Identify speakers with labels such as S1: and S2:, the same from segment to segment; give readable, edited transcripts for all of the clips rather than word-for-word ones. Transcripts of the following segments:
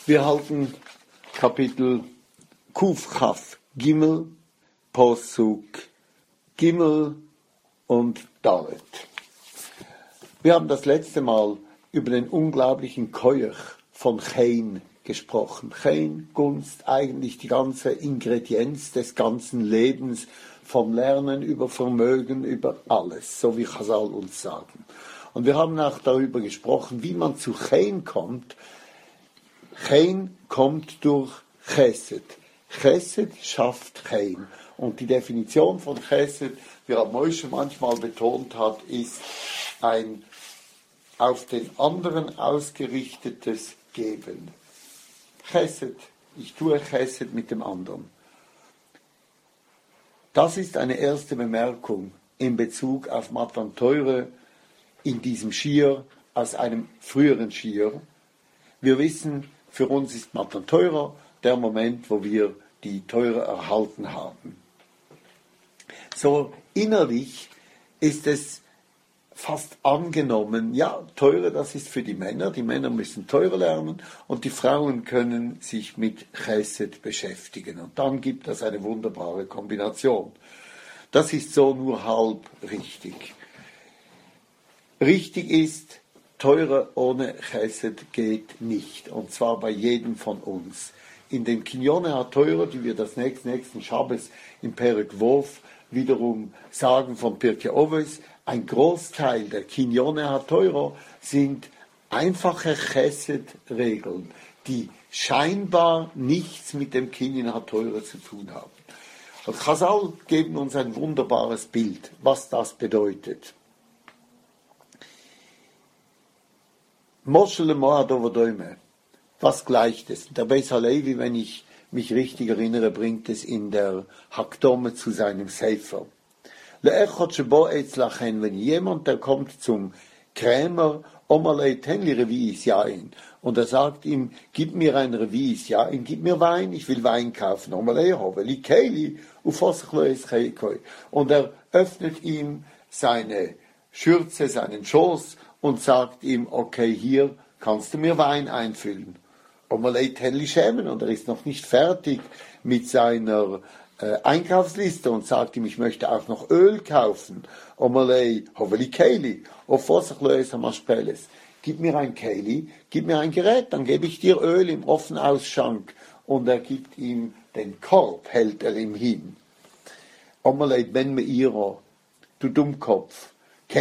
S1: Wir halten Kapitel Kuf Chaf Gimel, Posuk Gimel und Dalet. Wir haben das letzte Mal über den unglaublichen Keuch von Chen gesprochen. Chen, Gunst, eigentlich die ganze Ingredienz des ganzen Lebens, vom Lernen über Vermögen, über alles, so wie Chazal uns sagen. Und wir haben auch darüber gesprochen, wie man zu Chen kommt. Chen kommt durch Chesed. Chesed schafft Chen. Und die Definition von Chesed, wie Moshe manchmal betont hat, ist ein auf den anderen ausgerichtetes Geben. Chesed, ich tue Chesed mit dem anderen. Das ist eine erste Bemerkung in Bezug auf Matan Teure in diesem Schir aus einem früheren Schir. Wir wissen, für uns ist Matan Teure der Moment, wo wir die Teure erhalten haben. So innerlich ist es fast angenommen, ja, Teure, das ist für die Männer müssen Teure lernen und die Frauen können sich mit Chesed beschäftigen. Und dann gibt es eine wunderbare Kombination. Das ist so nur halb richtig. Richtig ist, Teure ohne Chesed geht nicht, und zwar bei jedem von uns. In den Kinyone HaTeure, die wir das nächsten Schabbes im Perek Vov wiederum sagen von Pirkei Avos, ein Großteil der Kinyone HaTeure sind einfache Chesed-Regeln, die scheinbar nichts mit dem Kinyan HaTeure zu tun haben. Und Chazal geben uns ein wunderbares Bild, was das bedeutet. Moschele Moadovodome, was gleicht es? Der Beis Halevi, wenn ich mich richtig erinnere, bringt es in der Hakdome zu seinem Sefer. Wenn jemand, der kommt zum Krämer, und er sagt ihm, gib mir ein Revis, gib mir Wein, ich will Wein kaufen. Und er öffnet ihm seine Schürze, seinen Schoß und sagt ihm, okay, hier kannst du mir Wein einfüllen. Und er ist noch nicht fertig mit seiner Einkaufsliste und sagt ihm, ich möchte auch noch Öl kaufen. Gib mir ein Keili, gib mir ein Gerät, dann gebe ich dir Öl im Offenausschank. Und er gibt ihm den Korb, hält er ihm hin. Du Dummkopf.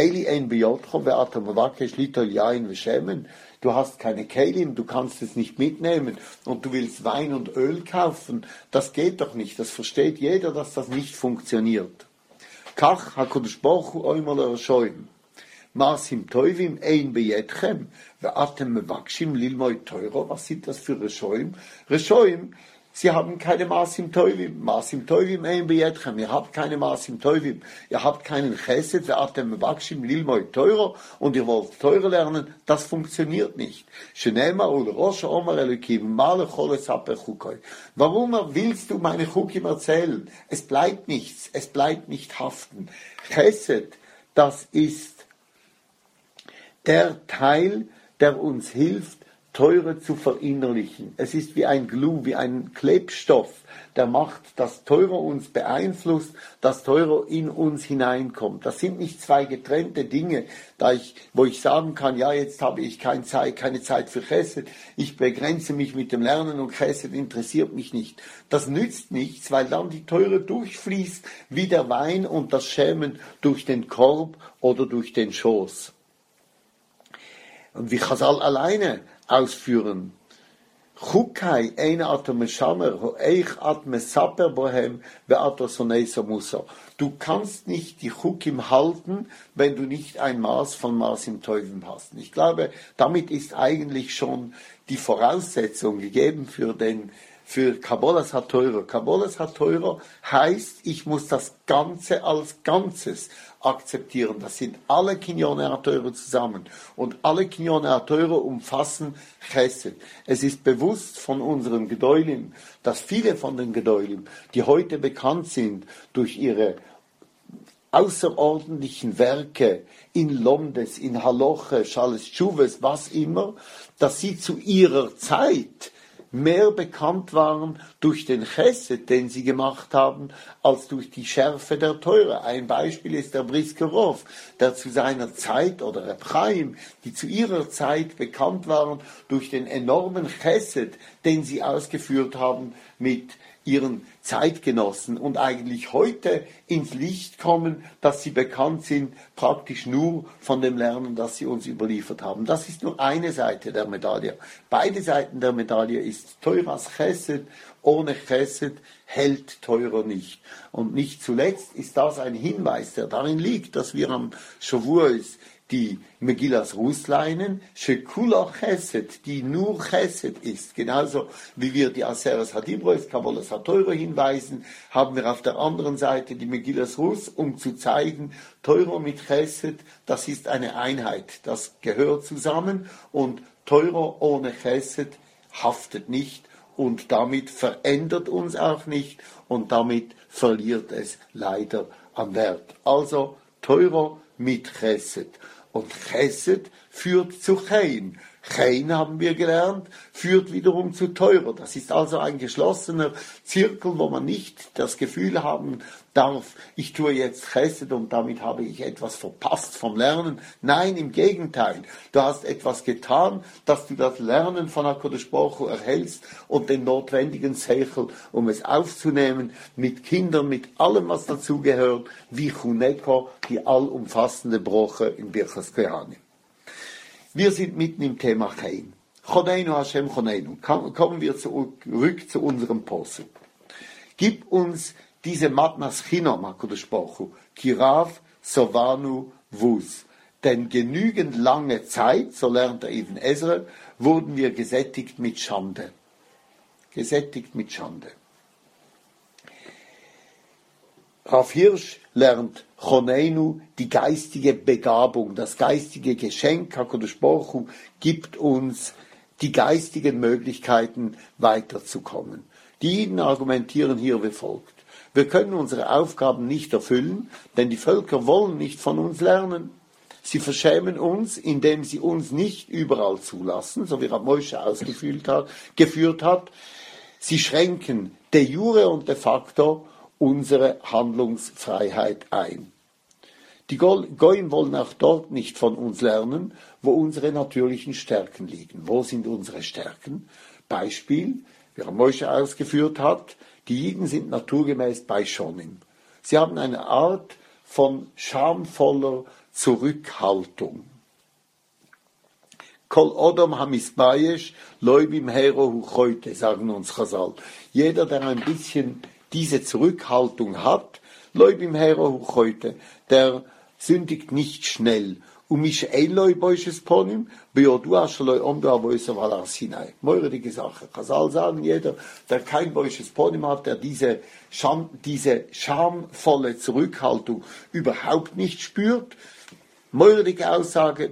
S1: Du hast keine Kelim, du kannst es nicht mitnehmen und du willst Wein und Öl kaufen. Das geht doch nicht. Das versteht jeder, dass das nicht funktioniert. Kach HaKadosh Baruch Hu oimal erschoim. Masim Toivim ein beyetchem. Ve'atem mevakshim lilmoi teuro. Was sind das für Reshoim? Reshoim, sie haben keine Masim Toivim. Masim Toivim ein beyetchem. Ihr habt keine Masim Toivim. Ihr habt keinen Chesed. Ve'atem mevakshim lilmoi teuro. Und ihr wollt Teure lernen. Das funktioniert nicht. Shenema ul rosh omar elokim male choles apechukoi. Warum willst du meine Chukim erzählen? Es bleibt nichts. Es bleibt nicht haften. Chesed, das ist der Teil, der uns hilft, Teure zu verinnerlichen. Es ist wie ein Glue, wie ein Klebstoff, der macht, dass Teure uns beeinflusst, dass Teure in uns hineinkommt. Das sind nicht zwei getrennte Dinge, wo ich sagen kann, ja, jetzt habe ich keine Zeit für Chesed, ich begrenze mich mit dem Lernen und Chesed interessiert mich nicht. Das nützt nichts, weil dann die Teure durchfließt wie der Wein und das Schämen durch den Korb oder durch den Schoß. Und wie Chazal alleine ausführen. Chukai eine Atomeshamer, ho eich at mesaper bohem, ve'ato soneisa musa. Du kannst nicht die Chukim halten, wenn du nicht ein Maß von Masim Teuvim hast. Ich glaube, damit ist eigentlich schon die Voraussetzung gegeben für Kabbalas HaTeure. Kabbalas HaTeure heißt, ich muss das Ganze als Ganzes akzeptieren. Das sind alle Kinyone HaTeure zusammen. Und alle Kinyone HaTeure umfassen Chesed. Es ist bewusst von unseren Gedolim, dass viele von den Gedolim, die heute bekannt sind durch ihre außerordentlichen Werke in Lomdes, in Haloche, Shales Tshuves, was immer, dass sie zu ihrer Zeit mehr bekannt waren durch den Chesed, den sie gemacht haben, als durch die Schärfe der Teure. Ein Beispiel ist der Briskerov, der zu seiner Zeit, oder Reb Chaim, die zu ihrer Zeit bekannt waren durch den enormen Chesed, den sie ausgeführt haben mit ihren Zeitgenossen und eigentlich heute ins Licht kommen, dass sie bekannt sind, praktisch nur von dem Lernen, das sie uns überliefert haben. Das ist nur eine Seite der Medaille. Beide Seiten der Medaille ist Teuras Chesed. Ohne Chesed hält Teurer nicht. Und nicht zuletzt ist das ein Hinweis, der darin liegt, dass wir am Shavuos die Megillas Rusleinen, Shekula Chesed, die nur Chesed ist. Genauso wie wir die Aseres Hadibros, Kabbalas HaTeuro hinweisen, haben wir auf der anderen Seite die Megillas Rus, um zu zeigen, Teuro mit Chesed, das ist eine Einheit, das gehört zusammen und Teuro ohne Chesed haftet nicht und damit verändert uns auch nicht und damit verliert es leider an Wert. Also Teuro mit Chesed. Und Chesed führt zu Chein. Chein, haben wir gelernt, führt wiederum zu Teurer. Das ist also ein geschlossener Zirkel, wo man nicht das Gefühl haben darf, ich tue jetzt Chesed und damit habe ich etwas verpasst vom Lernen. Nein, im Gegenteil. Du hast etwas getan, dass du das Lernen von HaKadosh Baruch Hu erhältst und den notwendigen Seichel, um es aufzunehmen, mit Kindern, mit allem, was dazugehört, wie Chuneko, die allumfassende Broche in Birchas Kohanim. Wir sind mitten im Thema Chein. Choneinu Hashem Choneinu. Kommen wir zurück zu unserem Posuk. Gib uns diese Matnas Chinom, HaKadosh Baruch Hu, Kirav, Sovanu, Vus. Denn genügend lange Zeit, so lernt der Ibn Ezra, wurden wir gesättigt mit Schande. Gesättigt mit Schande. Rav Hirsch lernt Choneinu, die geistige Begabung, das geistige Geschenk. HaKadosh Baruch Hu gibt uns die geistigen Möglichkeiten, weiterzukommen. Die Jiden argumentieren hier wie folgt. Wir können unsere Aufgaben nicht erfüllen, denn die Völker wollen nicht von uns lernen. Sie verschämen uns, indem sie uns nicht überall zulassen, so wie Rab Moshe geführt hat. Sie schränken de jure und de facto unsere Handlungsfreiheit ein. Die Goyim wollen auch dort nicht von uns lernen, wo unsere natürlichen Stärken liegen. Wo sind unsere Stärken? Beispiel, wie Rab Moshe ausgeführt hat, die Jiden sind naturgemäß bei Shonim. Sie haben eine Art von schamvoller Zurückhaltung. Kol Odom hamisbayesh loibim hero huchoite, sagen uns Chazal. Jeder, der ein bisschen diese Zurückhaltung hat, loibim hero huchoite, der sündigt nicht schnell. Meurige Sache. Chazal sagen, jeder, der kein boisches Ponim hat, der diese schamvolle Zurückhaltung überhaupt nicht spürt. Meurige Aussage,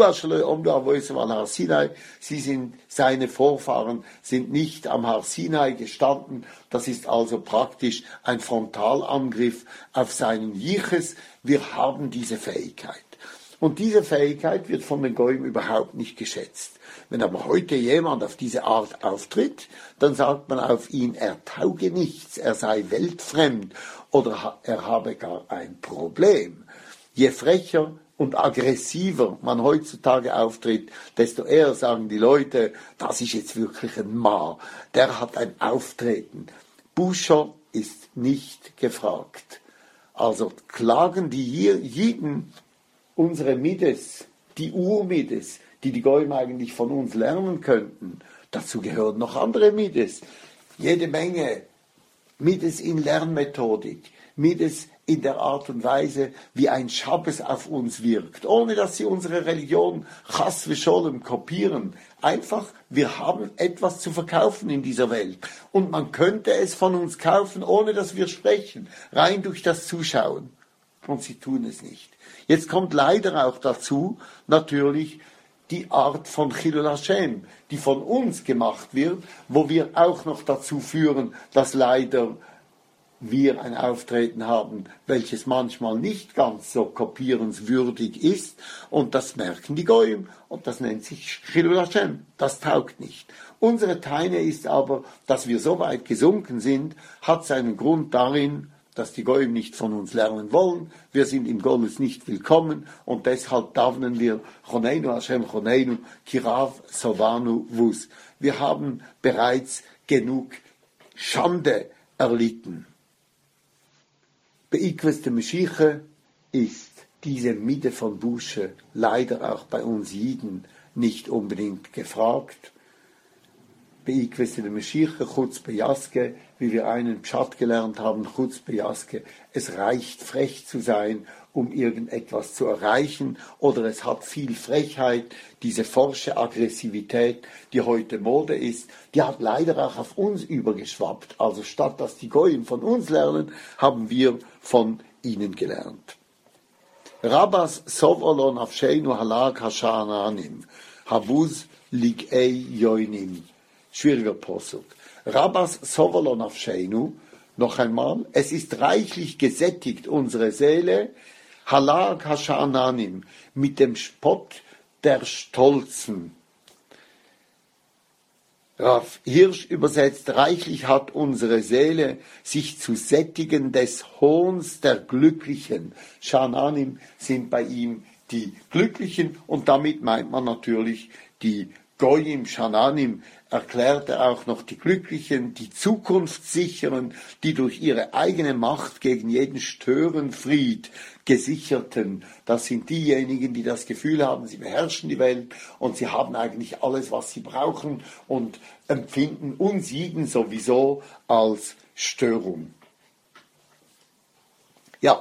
S1: seine Vorfahren sind nicht am Har Sinai gestanden. Das ist also praktisch ein Frontalangriff auf seinen Jiches. Wir haben diese Fähigkeit. Und diese Fähigkeit wird von den Goyim überhaupt nicht geschätzt. Wenn aber heute jemand auf diese Art auftritt, dann sagt man auf ihn, er tauge nichts, er sei weltfremd oder er habe gar ein Problem. Je frecher und aggressiver man heutzutage auftritt, desto eher sagen die Leute, das ist jetzt wirklich ein Ma, der hat ein Auftreten. Buscher ist nicht gefragt. Also klagen die Jiden unsere Mides, die Urmides, die Goyim eigentlich von uns lernen könnten. Dazu gehören noch andere Mides. Jede Menge Mides in Lernmethodik, Mides in der Art und Weise, wie ein Schabbes auf uns wirkt, ohne dass sie unsere Religion Chas v'Sholem kopieren. Einfach, wir haben etwas zu verkaufen in dieser Welt. Und man könnte es von uns kaufen, ohne dass wir sprechen, rein durch das Zuschauen. Und sie tun es nicht. Jetzt kommt leider auch dazu, natürlich, die Art von Chilul Hashem, die von uns gemacht wird, wo wir auch noch dazu führen, dass leider wir ein Auftreten haben, welches manchmal nicht ganz so kopierenswürdig ist, und das merken die Goyim, und das nennt sich Chilul Hashem. Das taugt nicht. Unsere Teine ist aber, dass wir so weit gesunken sind, hat seinen Grund darin, dass die Goyim nicht von uns lernen wollen. Wir sind im Golus nicht willkommen, und deshalb davnen wir Choneinu Hashem Choneinu Kirav Sovanu Vus. Wir haben bereits genug Schande erlitten. Beikves de Meshiche ist diese Mitte von Busche leider auch bei uns Jiden nicht unbedingt gefragt. Beikves de Meshiche, Chutz Bejaske, wie wir einen Pshat gelernt haben, Chutz Bejaske. Es reicht, frech zu sein, um irgendetwas zu erreichen, oder es hat viel Frechheit. Diese forsche Aggressivität, die heute Mode ist, die hat leider auch auf uns übergeschwappt. Also statt dass die Goyim von uns lernen, haben wir von ihnen gelernt. Rabbas Sovolon Afsheinu Halak Hashananim Habuz Ligei Yoinim. Schwieriger Posuk. Rabbas Sovolon Afsheinu, noch einmal, es ist reichlich gesättigt unsere Seele, Halak Hashananim, mit dem Spott der Stolzen. Rav Hirsch übersetzt, reichlich hat unsere Seele sich zu sättigen des Hohns der Glücklichen. Shananim sind bei ihm die Glücklichen, und damit meint man natürlich die Goyim. Shananim erklärte auch noch die Glücklichen, die Zukunftssicheren, die durch ihre eigene Macht gegen jeden Störenfried gesicherten. Das sind diejenigen, die das Gefühl haben, sie beherrschen die Welt und sie haben eigentlich alles, was sie brauchen, und empfinden uns Jiden sowieso als Störung. Ja,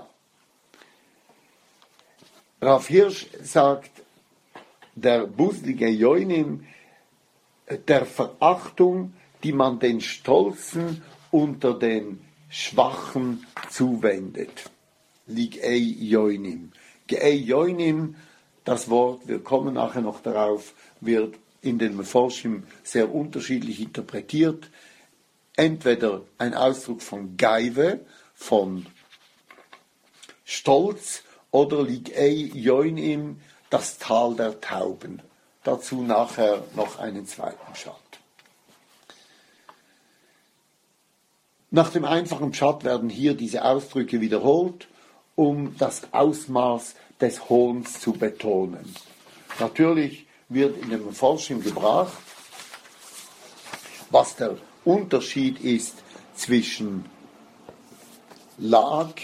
S1: Rav Hirsch sagt, der buslige Joinim, der Verachtung, die man den Stolzen unter den Schwachen zuwendet. Ligei Joinim. Gei Joinim, das Wort, wir kommen nachher noch darauf, wird in den Meforschim sehr unterschiedlich interpretiert. Entweder ein Ausdruck von Geive, von Stolz, oder Ligei Joinim, das Tal der Tauben. Dazu nachher noch einen zweiten Pshat. Nach dem einfachen Pshat werden hier diese Ausdrücke wiederholt, um das Ausmaß des Hohns zu betonen. Natürlich wird in dem Forschung gebracht, was der Unterschied ist zwischen Lag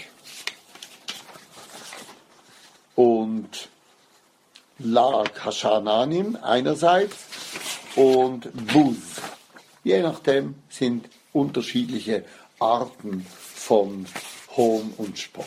S1: und Lag Hashananim einerseits und Buz. Je nachdem sind unterschiedliche Arten von Hohn und Spott.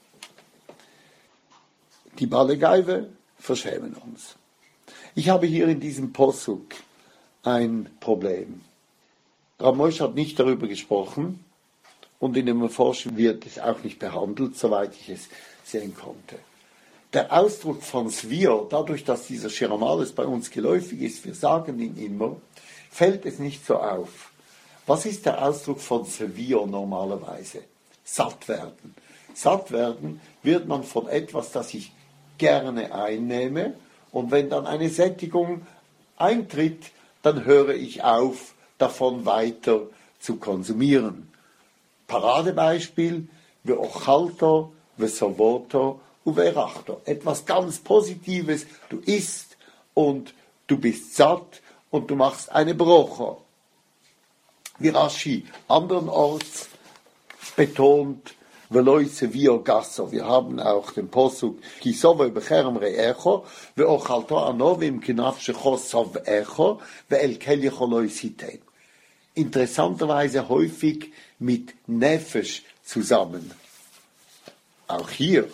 S1: Die Balegeive verschämen uns. Ich habe hier in diesem Posuk ein Problem. Rav Moshe hat nicht darüber gesprochen, und in dem Forschung wird es auch nicht behandelt, soweit ich es sehen konnte. Der Ausdruck von Svio, dadurch, dass dieser Chiramales bei uns geläufig ist, wir sagen ihn immer, fällt es nicht so auf. Was ist der Ausdruck von Svio normalerweise? Satt werden. Satt werden wird man von etwas, das ich gerne einnehme, und wenn dann eine Sättigung eintritt, dann höre ich auf, davon weiter zu konsumieren. Paradebeispiel, ve'ochalto, ve'sovoto, uverachto. Etwas ganz Positives, du isst und du bist satt und du machst eine Brocha. Wie Rashi andernorts betont, veloise vio gasso. Wir haben auch den Posuk, ki sove becherem reecho, ve'ochalto anovim kinafshecho sov echo, ve'el kelicho loisitein. Interessanterweise häufig mit Nefesh zusammen. Auch hier.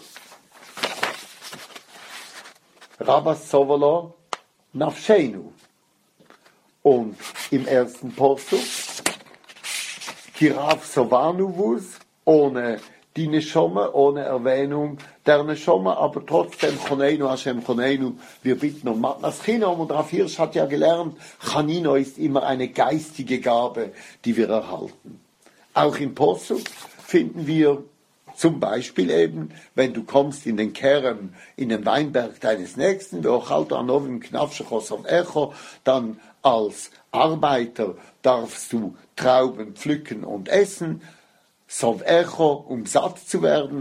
S1: Rabbas Sovolo Nafsheinu. Und im ersten Posuk, Kirav Sovanuvus, ohne die Neshoma, ohne Erwähnung der Neshoma, aber trotzdem Choneinu, Hashem Choneinu, wir bitten um Matnas Chinom. Und Rav Hirsch hat ja gelernt, Chanino ist immer eine geistige Gabe, die wir erhalten. Auch im Posuk, finden wir zum Beispiel eben, wenn du kommst in den Kerem, in den Weinberg deines Nächsten, dann als Arbeiter darfst du Trauben pflücken und essen, um satt zu werden,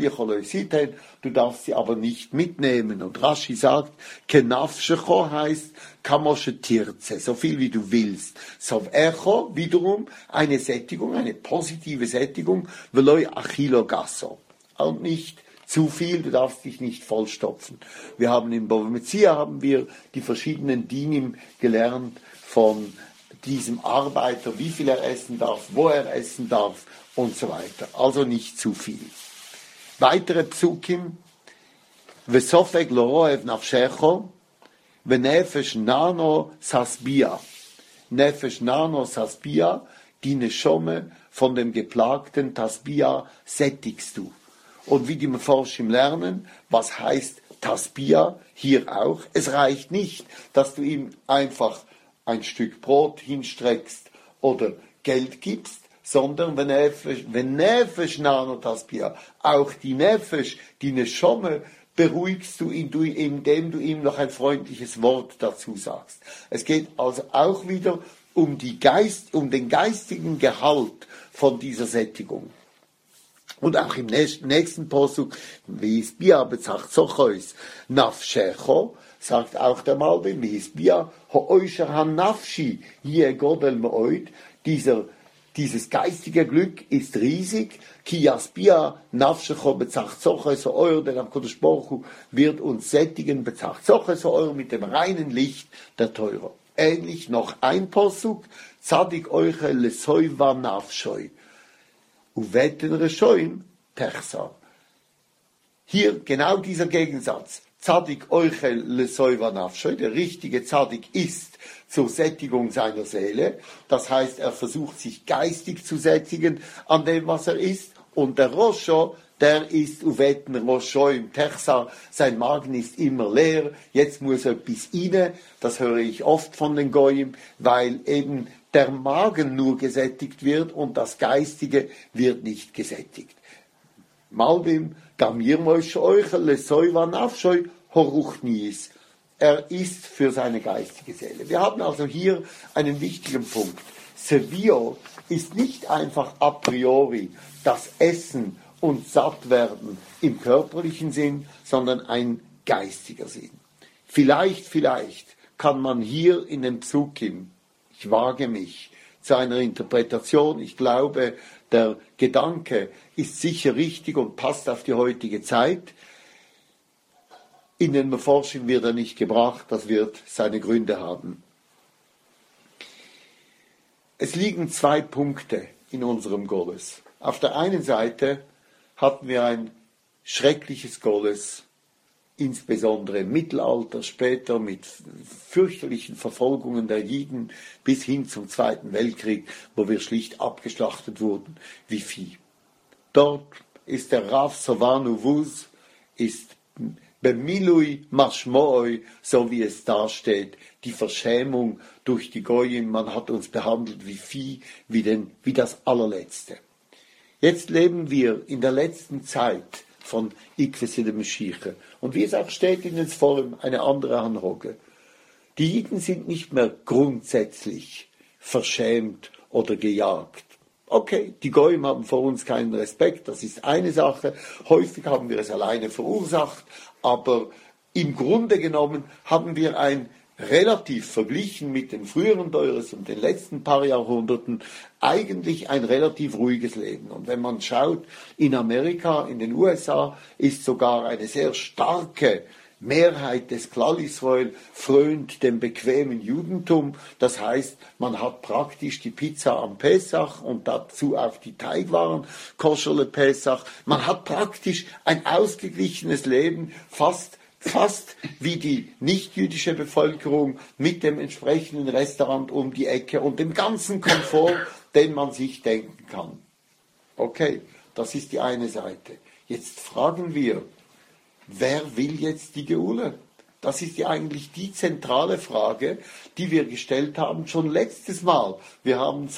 S1: du darfst sie aber nicht mitnehmen. Und Rashi sagt, kenafshecho heißt kamosche tirze, so viel wie du willst. Sov-echo wiederum eine Sättigung, eine positive Sättigung, veloi achilo gasso. Und nicht zu viel, du darfst dich nicht vollstopfen. Wir haben in Bava Metzia die verschiedenen Dinim gelernt von diesem Arbeiter, wie viel er essen darf, wo er essen darf und so weiter. Also nicht zu viel. Weitere Psukim, Vesofek loroev nafshecho, venefesh nano sasbia. Nefesh nano sasbia, die Neshome von dem Geplagten Tasbia sättigst du. Und wie die Meforschim lernen, was heißt Tasbia, hier auch, es reicht nicht, dass du ihm einfach ein Stück Brot hinstreckst oder Geld gibst, sondern wenn Nefesh nano Tasbia, auch die Nefesh, die Neshome, beruhigst du ihn, indem du ihm noch ein freundliches Wort dazu sagst. Es geht also auch wieder um den geistigen Gehalt von dieser Sättigung. Und auch im nächsten Posuk, wie es Bia bezagt, Sochois, Nafshecho, sagt auch der Malbim, wie es Bia, Ho'oisher han Nafshi, je Godel me'oid, dieses geistige Glück ist riesig, ki yaspia nafshecho bezach zoche so eur, denn am Kodesh Baruch Hu wird uns sättigen bezach zoche so eur mit dem reinen Licht der Teure. Ähnlich noch ein Posuk, zadik euche lesoiva nafshoi, uvetten reshoim techsa. Hier genau dieser Gegensatz. Zadik euchel lesoiva nafshoi, der richtige Zadik ist zur Sättigung seiner Seele. Das heißt, er versucht sich geistig zu sättigen an dem, was er isst. Und der Rosho, der ist uvetten Rosho im Techsa. Sein Magen ist immer leer. Jetzt muss er bis inne. Das höre ich oft von den Goyim, weil eben der Magen nur gesättigt wird und das Geistige wird nicht gesättigt. Malbim, gamir moische euchel lesoiva nafshoi horuchniis. Er ist für seine geistige Seele. Wir haben also hier einen wichtigen Punkt. Sevio ist nicht einfach a priori das Essen und Sattwerden im körperlichen Sinn, sondern ein geistiger Sinn. Vielleicht kann man hier in dem Psukim, ich wage mich zu einer Interpretation, ich glaube, der Gedanke ist sicher richtig und passt auf die heutige Zeit. In den Meforschim wird er nicht gebracht, das wird seine Gründe haben. Es liegen zwei Punkte in unserem Goles. Auf der einen Seite hatten wir ein schreckliches Goles, insbesondere im Mittelalter, später mit fürchterlichen Verfolgungen der Jiden bis hin zum Zweiten Weltkrieg, wo wir schlicht abgeschlachtet wurden wie Vieh. Dort ist der Rav Sovanu Wuz, ist Bemilui Mashmooi, so wie es da steht, die Verschämung durch die Goyim, man hat uns behandelt wie Vieh, wie das Allerletzte. Jetzt leben wir in der letzten Zeit von Ikvesi de Mashiach. Und wie es auch steht in den Forum, eine andere Anroge. Die Jiden sind nicht mehr grundsätzlich verschämt oder gejagt. Okay, die Goyim haben vor uns keinen Respekt, das ist eine Sache. Häufig haben wir es alleine verursacht, aber im Grunde genommen haben wir ein relativ verglichen mit den früheren Deures und den letzten paar Jahrhunderten eigentlich ein relativ ruhiges Leben. Und wenn man schaut, in Amerika, in den USA, ist sogar eine sehr starke Mehrheit des Klal Israel frönt dem bequemen Judentum. Das heißt, man hat praktisch die Pizza am Pesach und dazu auch die Teigwaren, Koscherle Pesach. Man hat praktisch ein ausgeglichenes Leben, fast wie die nichtjüdische Bevölkerung mit dem entsprechenden Restaurant um die Ecke und dem ganzen Komfort, den man sich denken kann. Okay, das ist die eine Seite. Jetzt fragen wir, wer will jetzt die Geule? Das ist ja eigentlich die zentrale Frage, die wir gestellt haben, schon letztes Mal. Wir haben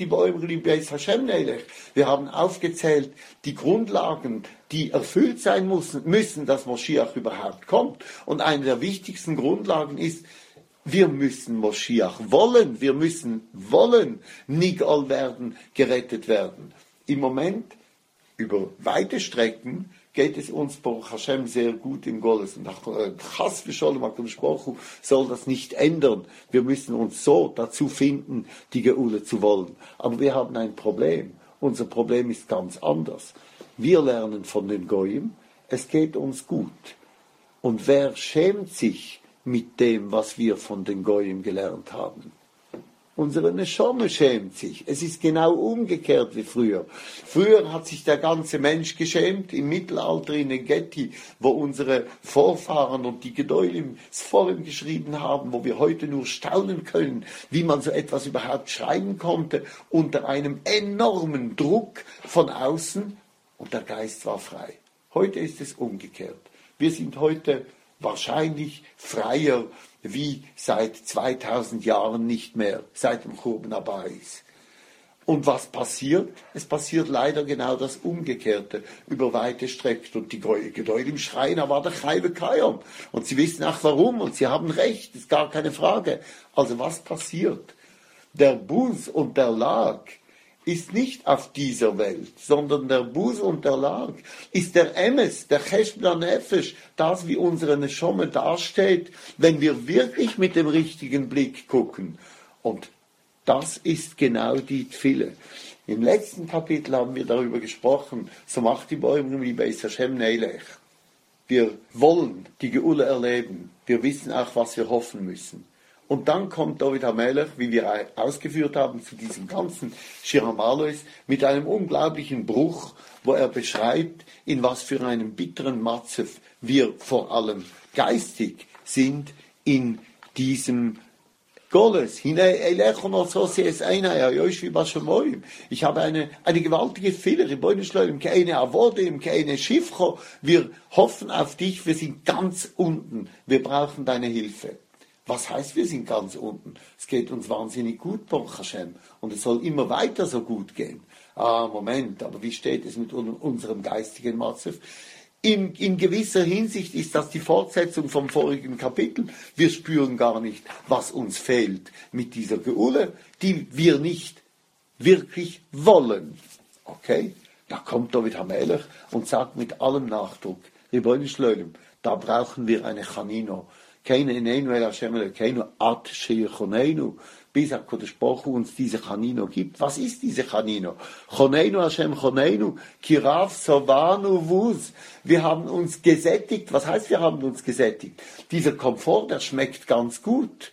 S1: wir haben aufgezählt, die Grundlagen, die erfüllt sein müssen, dass Moschiach überhaupt kommt. Und eine der wichtigsten Grundlagen ist, wir müssen Moschiach wollen, wir müssen wollen, Nigol werden, gerettet werden. Im Moment, über weite Strecken, geht es uns, Baruch Hashem, sehr gut im Goles. Und Chas v'Sholom HaKadosh Baruch Hu soll das nicht ändern. Wir müssen uns so dazu finden, die Geule zu wollen. Aber wir haben ein Problem. Unser Problem ist ganz anders. Wir lernen von den Goyim, es geht uns gut. Und wer schämt sich mit dem, was wir von den Goyim gelernt haben? Unsere Neshome schämt sich. Es ist genau umgekehrt wie früher. Früher hat sich der ganze Mensch geschämt, im Mittelalter in den Geti, wo unsere Vorfahren und die Gedolim es vor ihm geschrieben haben, wo wir heute nur staunen können, wie man so etwas überhaupt schreiben konnte, unter einem enormen Druck von außen, und der Geist war frei. Heute ist es umgekehrt. Wir sind heute wahrscheinlich freier wie seit 2000 Jahren nicht mehr, seit dem Churban Abayis. Und was passiert? Es passiert leider genau das Umgekehrte über weite Strecken. Und die Gedolim schreien, aber der Chayve Kayom. Und sie wissen auch warum und sie haben recht, ist gar keine Frage. Also was passiert? Der Buz und der Lag ist nicht auf dieser Welt, sondern der Buz und der Lag ist der Emes, der Cheshbon Nefesh, das wie unsere Neshome dasteht, wenn wir wirklich mit dem richtigen Blick gucken. Und das ist genau die Tfille. Im letzten Kapitel haben wir darüber gesprochen, so macht die Bäume wie bei Hashem Neilech. Wir wollen die Geule erleben, wir wissen auch, was wir hoffen müssen. Und dann kommt David HaMelech, wie wir ausgeführt haben, zu diesem ganzen Shir HaMa'alois mit einem unglaublichen Bruch, wo er beschreibt, in was für einem bitteren Matzef wir vor allem geistig sind in diesem Goles. Ich habe eine gewaltige Fehler. Wir hoffen auf dich, wir sind ganz unten. Wir brauchen deine Hilfe. Was heißt, wir sind ganz unten? Es geht uns wahnsinnig gut, Baruch Hashem. Und es soll immer weiter so gut gehen. Moment, aber wie steht es mit unserem geistigen Matzef? In gewisser Hinsicht ist das die Fortsetzung vom vorigen Kapitel. Wir spüren gar nicht, was uns fehlt mit dieser Geule, die wir nicht wirklich wollen. Okay? Da kommt David HaMelech und sagt mit allem Nachdruck, Ribono Shel Olam, da brauchen wir eine Chanino. Keine Eneinu el Hashem Elokeinu ad sheyechonenu, bis HaKadosh Baruch Hu uns diese Chanino gibt. Was ist diese Chanino? Choneinu Hashem Choneinu, Kirav Sovanu Vuz. Wir haben uns gesättigt. Was heißt, wir haben uns gesättigt? Dieser Komfort, der schmeckt ganz gut.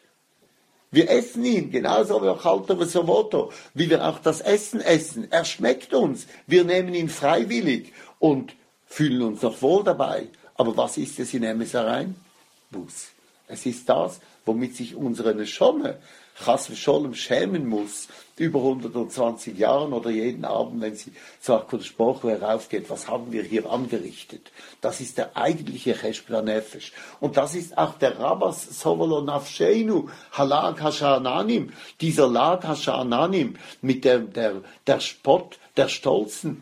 S1: Wir essen ihn, genauso wie auch Halter Sovoto, wie wir auch das Essen essen. Er schmeckt uns. Wir nehmen ihn freiwillig und fühlen uns noch wohl dabei. Aber was ist es in Emesarein? Bus. Es ist das, womit sich unsere Neshome Chas v'Sholom schämen muss, über 120 Jahren oder jeden Abend, wenn sie zu HaKadosh Baruch Hu heraufgeht. Was haben wir hier angerichtet? Das ist der eigentliche Cheshbon Nefesh. Und das ist auch der Rabbas Sovolo Nafsheinu, Halag Hasha'ananim, dieser Lag Hasha'ananim, mit der Spott der Stolzen.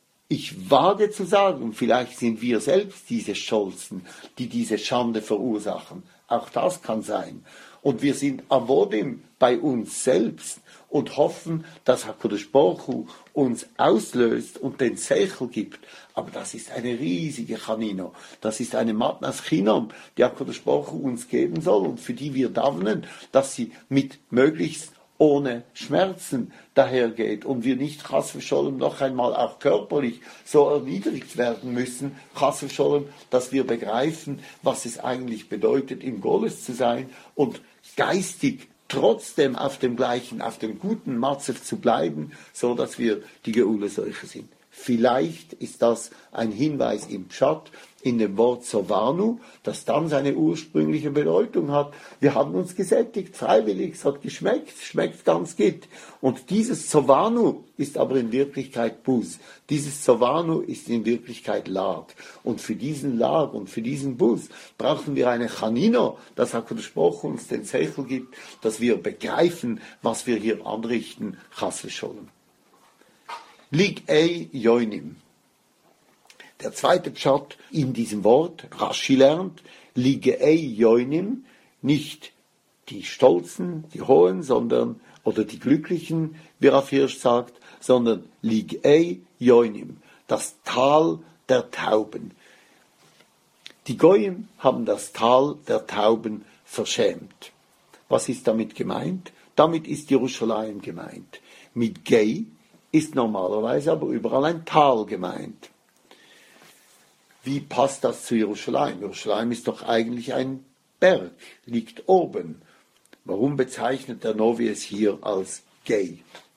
S1: Ich wage zu sagen, vielleicht sind wir selbst diese Stolzen, die diese Schande verursachen. Auch das kann sein. Und wir sind avodim bei uns selbst und hoffen, dass HaKadosh Baruch Hu uns auslöst und den Seichel gibt. Aber das ist eine riesige Chanino. Das ist eine Matnas Chinom, die HaKadosh Baruch Hu uns geben soll und für die wir davnen, dass sie mit möglichst ohne Schmerzen dahergeht und wir nicht Chas v'Sholom noch einmal auch körperlich so erniedrigt werden müssen, Chas v'Sholom, dass wir begreifen, was es eigentlich bedeutet, im Goles zu sein und geistig trotzdem auf dem guten Matzef zu bleiben, so dass wir die Geule solche sind. Vielleicht ist das ein Hinweis im Pshat, in dem Wort Sovanu, das dann seine ursprüngliche Bedeutung hat. Wir haben uns gesättigt, freiwillig, es hat geschmeckt, schmeckt ganz gut. Und dieses Sovanu ist aber in Wirklichkeit Bus. Dieses Sovanu ist in Wirklichkeit Lag. Und für diesen Lag und für diesen Bus brauchen wir eine Chanino, dass HaKadosh Baruch Hu uns den Seichel gibt, dass wir begreifen, was wir hier anrichten, Chas v'Sholom. Lig ei Yoinim. Der zweite Pshat in diesem Wort, Rashi lernt, Ligei Yoinim, nicht die Stolzen, die Hohen, oder die Glücklichen, wie Rav Hirsch sagt, sondern Ligei Yoinim, das Tal der Tauben. Die Goyim haben das Tal der Tauben verschämt. Was ist damit gemeint? Damit ist Jerusalem gemeint. Mit Gei ist normalerweise aber überall ein Tal gemeint. Wie passt das zu Jerusalem? Jerusalem ist doch eigentlich ein Berg, liegt oben. Warum bezeichnet der Novi es hier als Gei?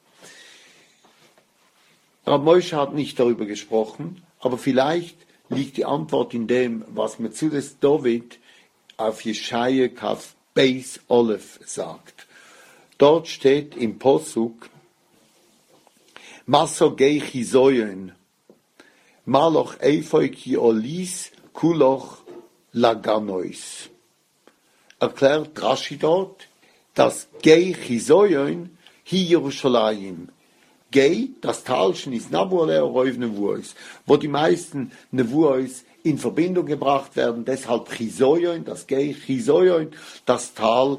S1: Rab Moshe hat nicht darüber gesprochen, aber vielleicht liegt die Antwort in dem, was Metzudes David auf Jeschaya Kaf Beis Olef sagt. Dort steht im Posuk, Maso Gei Chisoyen, Maloch Eifoi ki Olis Kuloch Laganois. Erklärt Rashi dort, dass Gei Chisoyen hi Jerusalem. Gei, das Talschen ist Nabuale Reuv Nevuos, wo die meisten Nevuos in Verbindung gebracht werden, deshalb Chisoyen, das Gei Chisoyen, das Tal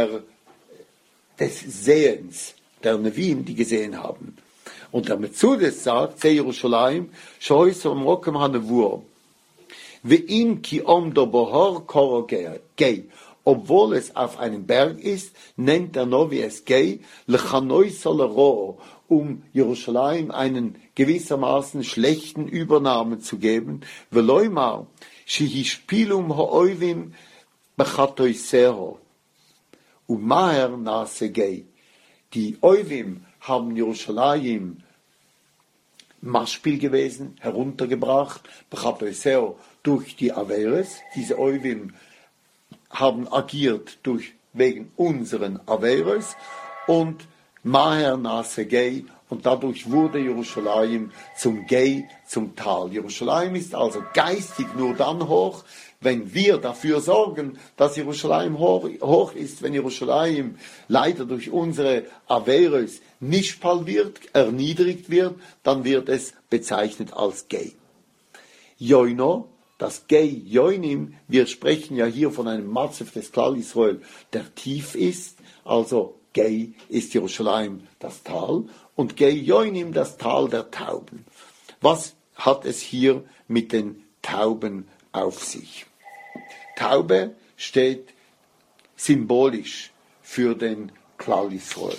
S1: des Sehens, der Nevim, die gesehen haben. Und der Metzudes sagt, Seh Jerusalem, Shois am Rokem HaNevuo, Ve'im ki omdo bohor koro Gei, obwohl es auf einem Berg ist, nennt der Novi es Gei, Lechanoi Solero, um Jerusalem einen gewissermaßen schlechten Übernamen zu geben, Veloimar, Shihishpilum ha'oivim bechatoiseho, Umaher nase Gei. Die Oivim haben Jerusalem Maschpil gewesen, heruntergebracht, durch die Averes. Diese Oivim haben agiert wegen unseren Averes und Maher Nase Gei, und dadurch wurde Jerusalem zum Gei, zum Tal. Jerusalem ist also geistig nur dann hoch, wenn wir dafür sorgen, dass Jerusalem hoch ist, wenn Jerusalem leider durch unsere Averes nischpal wird, erniedrigt wird, dann wird es bezeichnet als Gei. Joino, das Gei Joinim, wir sprechen ja hier von einem Matzef des Klal Israel, der tief ist, also Gei ist Jerusalem das Tal und Gei Joinim das Tal der Tauben. Was hat es hier mit den Tauben auf sich? Taube steht symbolisch für den Klal Israel.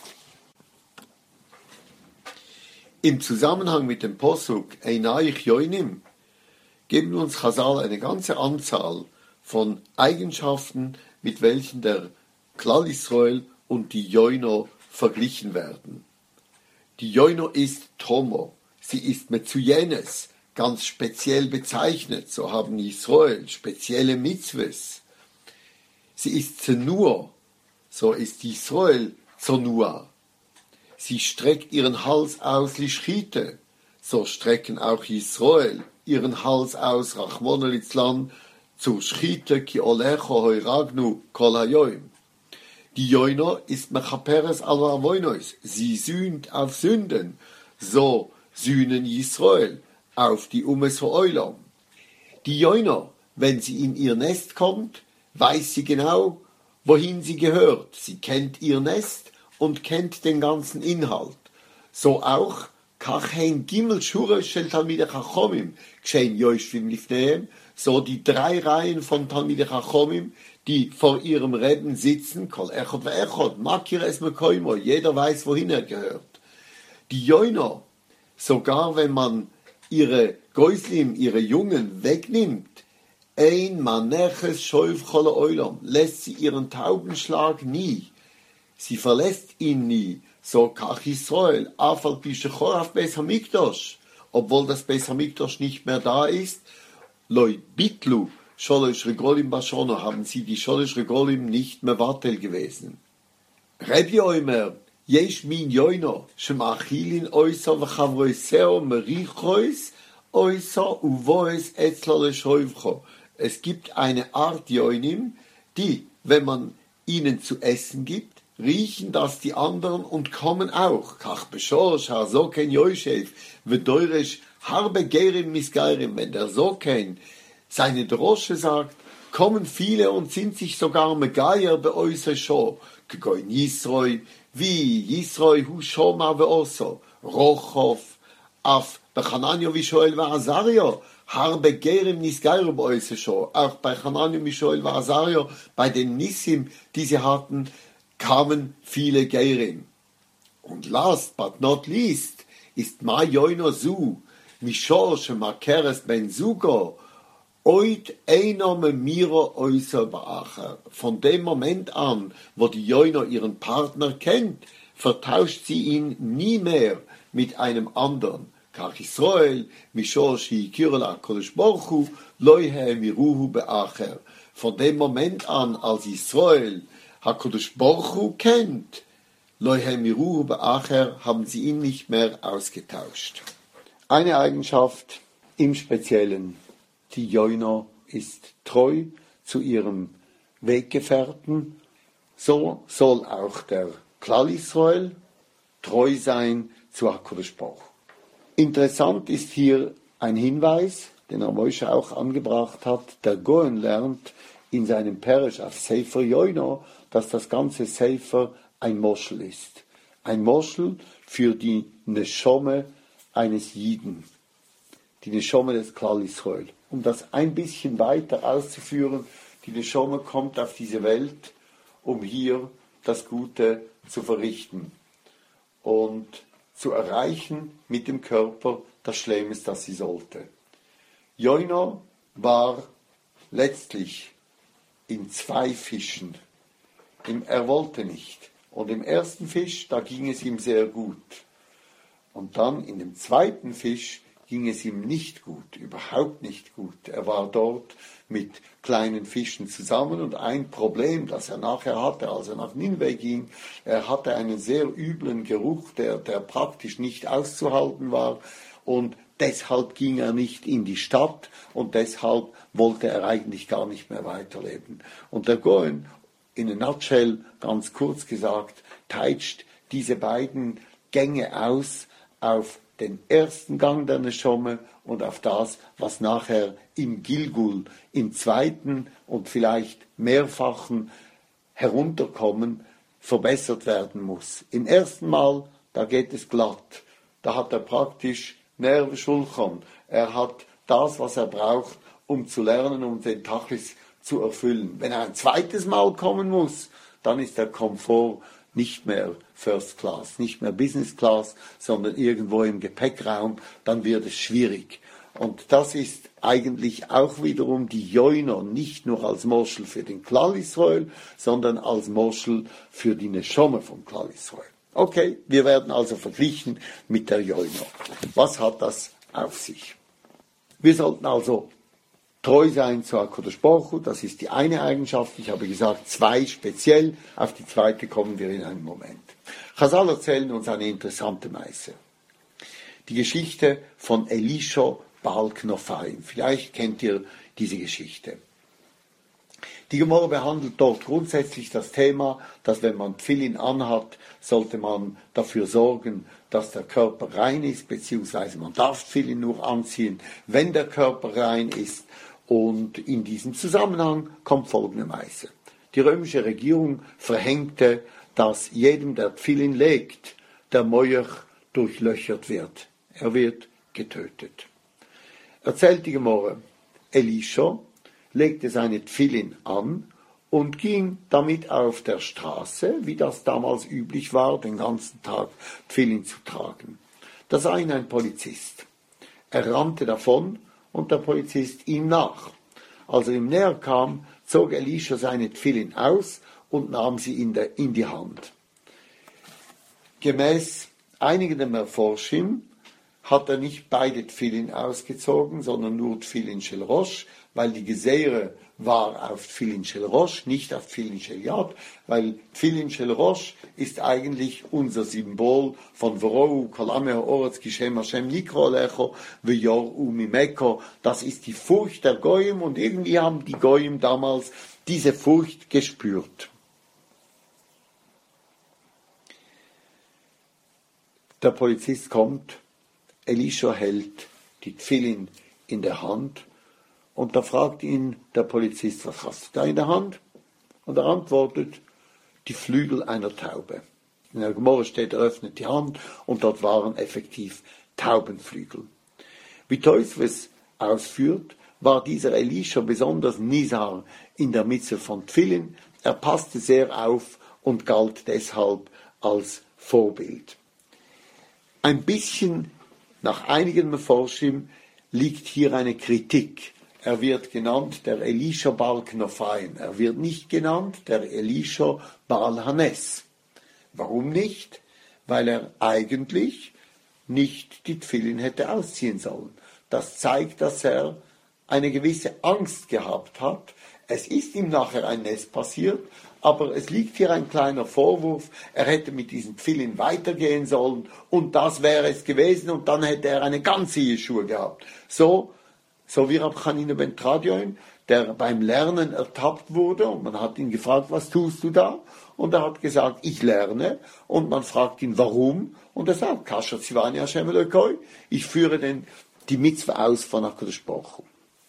S1: Im Zusammenhang mit dem Posuk Einaich Joinim geben uns Chazal eine ganze Anzahl von Eigenschaften, mit welchen der Klal Israel und die Joino verglichen werden. Die Joino ist Tomo, sie ist Metzuyenes, ganz speziell bezeichnet, so haben Israel spezielle Mitzvahs. Sie ist Zenur, so ist Israel Zonua. Sie streckt ihren Hals aus Lischchite, so strecken auch Israel ihren Hals aus Rachmon litzlan zur Schchite ki olecho heuragnu kol hayoim. Die Joino ist Mechaperes al Avoinois, sie sühnt auf Sünden, so sühnen Israel auf die Umes Ha'olam. Die Joino, wenn sie in ihr Nest kommt, weiß sie genau, wohin sie gehört. Sie kennt ihr Nest und kennt den ganzen Inhalt. So auch Kachen Gimel Shure shel Talmidei Chachomim kshein yoshvim lifnehem, so die 3 Reihen von Talmidei Chachomim, die vor ihrem Rebben sitzen, kol echot ve'echot, makir es mekoimo, jeder weiß, wohin er gehört. Die Joino, sogar wenn man ihre Geuslim, ihre Jungen wegnimmt, ein maneches scheuf chole oilam, lässt sie ihren Taubenschlag nie, sie verlässt ihn nie, so kach Israel, afal pishechor auf Beis Hamikdash, obwohl das Beis Hamikdash nicht mehr da ist, Loi Bitlu, Sholosh Regolim Bashono, haben sie die Sholosh Regolim nicht mehr Vatel gewesen. Rebbe Oimer, Yesh min Yoino, Shemachilin Oisa v'chavroiseo merichois, Oisa uvoes etzlole shoivcho. Es gibt eine Art Joinim, die, wenn man ihnen zu essen gibt, riechen das die anderen und kommen auch. Kach beshosh hazoken Yoishev, v'doiresh harbe gerim misgeirim. Wenn der Soken seine Drosche sagt, kommen viele und sind sich sogar megeier bei äußer Show. Gegoin Yisroi, wie Yisroi hu Shoma ve'oso, Rochov, af Bechananio Vishoel ve'Azario, harbe gerim nisgeirim bei äußer Show. Auch bei Chananio Vishoel ve'Azario, bei den Nissim, die sie hatten, kamen viele Gerim. Und last but not least ist Ma Yoino Su, Mishor Shemakeres Ben Sugo, Oid einame Miro äußer beacher. Von dem Moment an, wo die Joino ihren Partner kennt, vertauscht sie ihn nie mehr mit einem anderen. Kach Israel, Mishor Shikirla Kodesh Borchu, Loihe Miruhu beacher. Von dem Moment an, als Israel HaKodesh Borchu kennt, Loihe Miruhu beacher, haben sie ihn nicht mehr ausgetauscht. Eine Eigenschaft im Speziellen. Die Joino ist treu zu ihrem Weggefährten. So soll auch der Klal Israel treu sein zu HaKodesh Baruch. Interessant ist hier ein Hinweis, den Moshe auch angebracht hat. Der Goen lernt in seinem Perisch auf Sefer Joino, dass das ganze Sefer ein Moschel ist. Ein Moschel für die Neshome eines Jiden. Die Neshome des Klal Israel. Um das ein bisschen weiter auszuführen, die Neshome kommt auf diese Welt, um hier das Gute zu verrichten und zu erreichen mit dem Körper das Schlimmes, das sie sollte. Joino war letztlich in 2 Fischen. Er wollte nicht. Und im ersten Fisch, da ging es ihm sehr gut. Und dann in dem zweiten Fisch ging es ihm nicht gut, überhaupt nicht gut. Er war dort mit kleinen Fischen zusammen und ein Problem, das er nachher hatte, als er nach Nineveh ging, er hatte einen sehr üblen Geruch, der praktisch nicht auszuhalten war und deshalb ging er nicht in die Stadt und deshalb wollte er eigentlich gar nicht mehr weiterleben. Und der Goen, in a nutshell, ganz kurz gesagt, teitscht diese beiden Gänge aus auf den ersten Gang der Neshome und auf das, was nachher im Gilgul, im zweiten und vielleicht mehrfachen Herunterkommen verbessert werden muss. Im ersten Mal, da geht es glatt. Da hat er praktisch Nerve Schulchan. Er hat das, was er braucht, um zu lernen, um den Tachlis zu erfüllen. Wenn er ein zweites Mal kommen muss, dann ist der Komfort nicht mehr First Class, nicht mehr Business Class, sondern irgendwo im Gepäckraum, dann wird es schwierig. Und das ist eigentlich auch wiederum die Joino, nicht nur als Moschel für den Klal Israel, sondern als Moschel für die Neshome vom Klal Israel. Okay, wir werden also verglichen mit der Joino. Was hat das auf sich? Wir sollten also treu sein zu HaKodesh Baruch Hu, das ist die eine Eigenschaft. Ich habe gesagt, 2 speziell, auf die zweite kommen wir in einem Moment. Chazal erzählen uns eine interessante Meise. Die Geschichte von Elisha Baal Knofayim. Vielleicht kennt ihr diese Geschichte. Die Gemara behandelt dort grundsätzlich das Thema, dass wenn man Tfilin anhat, sollte man dafür sorgen, dass der Körper rein ist, beziehungsweise man darf Tfilin nur anziehen, wenn der Körper rein ist. Und in diesem Zusammenhang kommt folgende Weise. Die römische Regierung verhängte, dass jedem, der Tfilin legt, der Meuch durchlöchert wird. Er wird getötet. Erzählt die Gemara, Elisha legte seine Tfilin an und ging damit auf der Straße, wie das damals üblich war, den ganzen Tag Tfilin zu tragen. Da sah ihn ein Polizist. Er rannte davon und der Polizist ihm nach. Als er ihm näher kam, zog Elisha seine Tfilin aus und nahm sie in die Hand. Gemäß einigen der Meforschim hat er nicht beide Tfilin ausgezogen, sondern nur Tfilin Shel Rosh, weil die Geseire war auf Tfilin Shel Rosh, nicht auf Tfilin Shel Yad, weil Tfilin Shel Rosh ist eigentlich unser Symbol von Vorou, Kol Ameh Ha'oretz, Kishem Hashem Yikro Alecho, V'yor'u Mimeko. Das ist die Furcht der Goyim und irgendwie haben die Goyim damals diese Furcht gespürt. Der Polizist kommt, Elisha hält die Tfilin in der Hand und da fragt ihn der Polizist, was hast du da in der Hand? Und er antwortet, die Flügel einer Taube. In der Gemara steht, er öffnet die Hand und dort waren effektiv Taubenflügel. Wie Tosfos ausführt, war dieser Elisha besonders Nisar in der Mitzvah von Tfilin. Er passte sehr auf und galt deshalb als Vorbild. Ein bisschen nach einigen Meforschim liegt hier eine Kritik. Er wird genannt der Elisha Baal Knofayim. Er wird nicht genannt der Elisha Baal Hanes. Warum nicht? Weil er eigentlich nicht die Tfilin hätte ausziehen sollen. Das zeigt, dass er eine gewisse Angst gehabt hat. Es ist ihm nachher ein Nest passiert, aber es liegt hier ein kleiner Vorwurf. Er hätte mit diesen Tfilin weitergehen sollen und das wäre es gewesen und dann hätte er eine ganze Jeschua gehabt. So wie Rab Chanina ben Tradion, der beim Lernen ertappt wurde und man hat ihn gefragt, was tust du da? Und er hat gesagt, ich lerne. Und man fragt ihn, warum? Und er sagt, Kasher Tzivani Hashem Elokoi, ich führe die Mitzvah aus von HaKadosh Baruch Hu.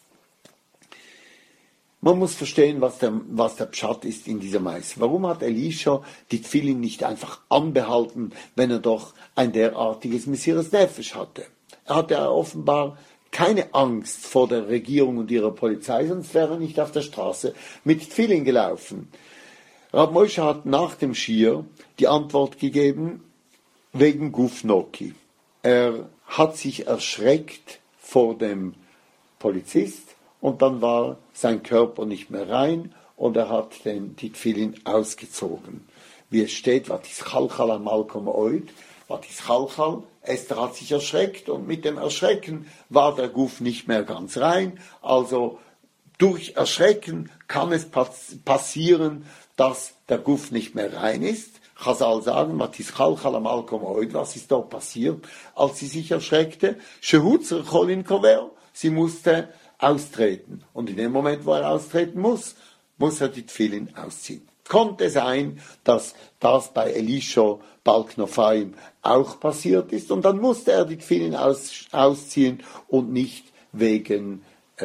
S1: Man muss verstehen, was der Pshat ist in dieser Meise. Warum hat Elisha die Tfilin nicht einfach anbehalten, wenn er doch ein derartiges Mesiras Nefesh hatte? Er hatte offenbar keine Angst vor der Regierung und ihrer Polizei, sonst wäre er nicht auf der Straße mit Tfilin gelaufen. Rab Moshe hat nach dem Schir die Antwort gegeben, wegen Guf Noki. Er hat sich erschreckt vor dem Polizist und dann war sein Körper nicht mehr rein und er hat die Tfilin ausgezogen. Wie es steht, Vatis Chalchal amal kom oid, Vatis Chalchal, Esther hat sich erschreckt und mit dem Erschrecken war der Guf nicht mehr ganz rein. Also durch Erschrecken kann es passieren, dass der Guf nicht mehr rein ist. Chazal sagen, Vatis Chalchal amal kom oid, was ist dort passiert, als sie sich erschreckte? Shehutzer cholin kover, sie musste austreten. Und in dem Moment, wo er austreten muss er die Tfilin ausziehen. Konnte sein, dass das bei Elisha Baal Knofayim auch passiert ist und dann musste er die Tfilin ausziehen und nicht wegen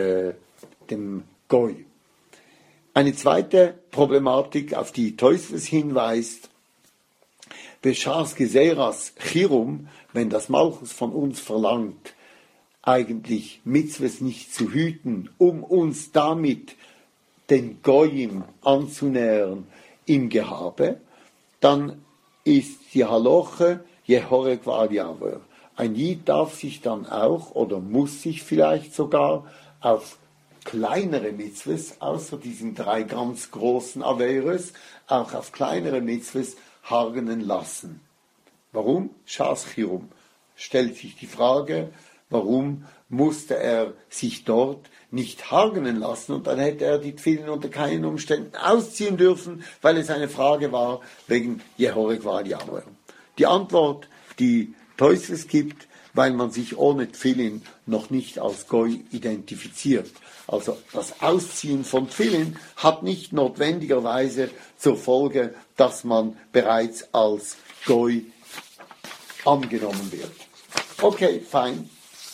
S1: dem Goy. Eine zweite Problematik, auf die Tosfos hinweist, Beschars Geseras Chirum, wenn das Malchus von uns verlangt, eigentlich Mitzvahs nicht zu hüten, um uns damit den Goyim anzunähern im Gehabe, dann ist die Haloche Jehorek V'Ad. Ein Jid darf sich dann auch oder muss sich vielleicht sogar auf kleinere Mitzvahs, außer diesen 3 ganz großen Averes, auch auf kleinere Mitzvahs hargenen lassen. Warum? Schas Chirum. Stellt sich die Frage, warum musste er sich dort nicht hargenen lassen und dann hätte er die Tfilin unter keinen Umständen ausziehen dürfen, weil es eine Frage war wegen Jehorek V'Ad. Die Antwort, die Tosfos gibt, weil man sich ohne Tfilin noch nicht als Goy identifiziert. Also das Ausziehen von Tfilin hat nicht notwendigerweise zur Folge, dass man bereits als Goy angenommen wird. Okay, fein.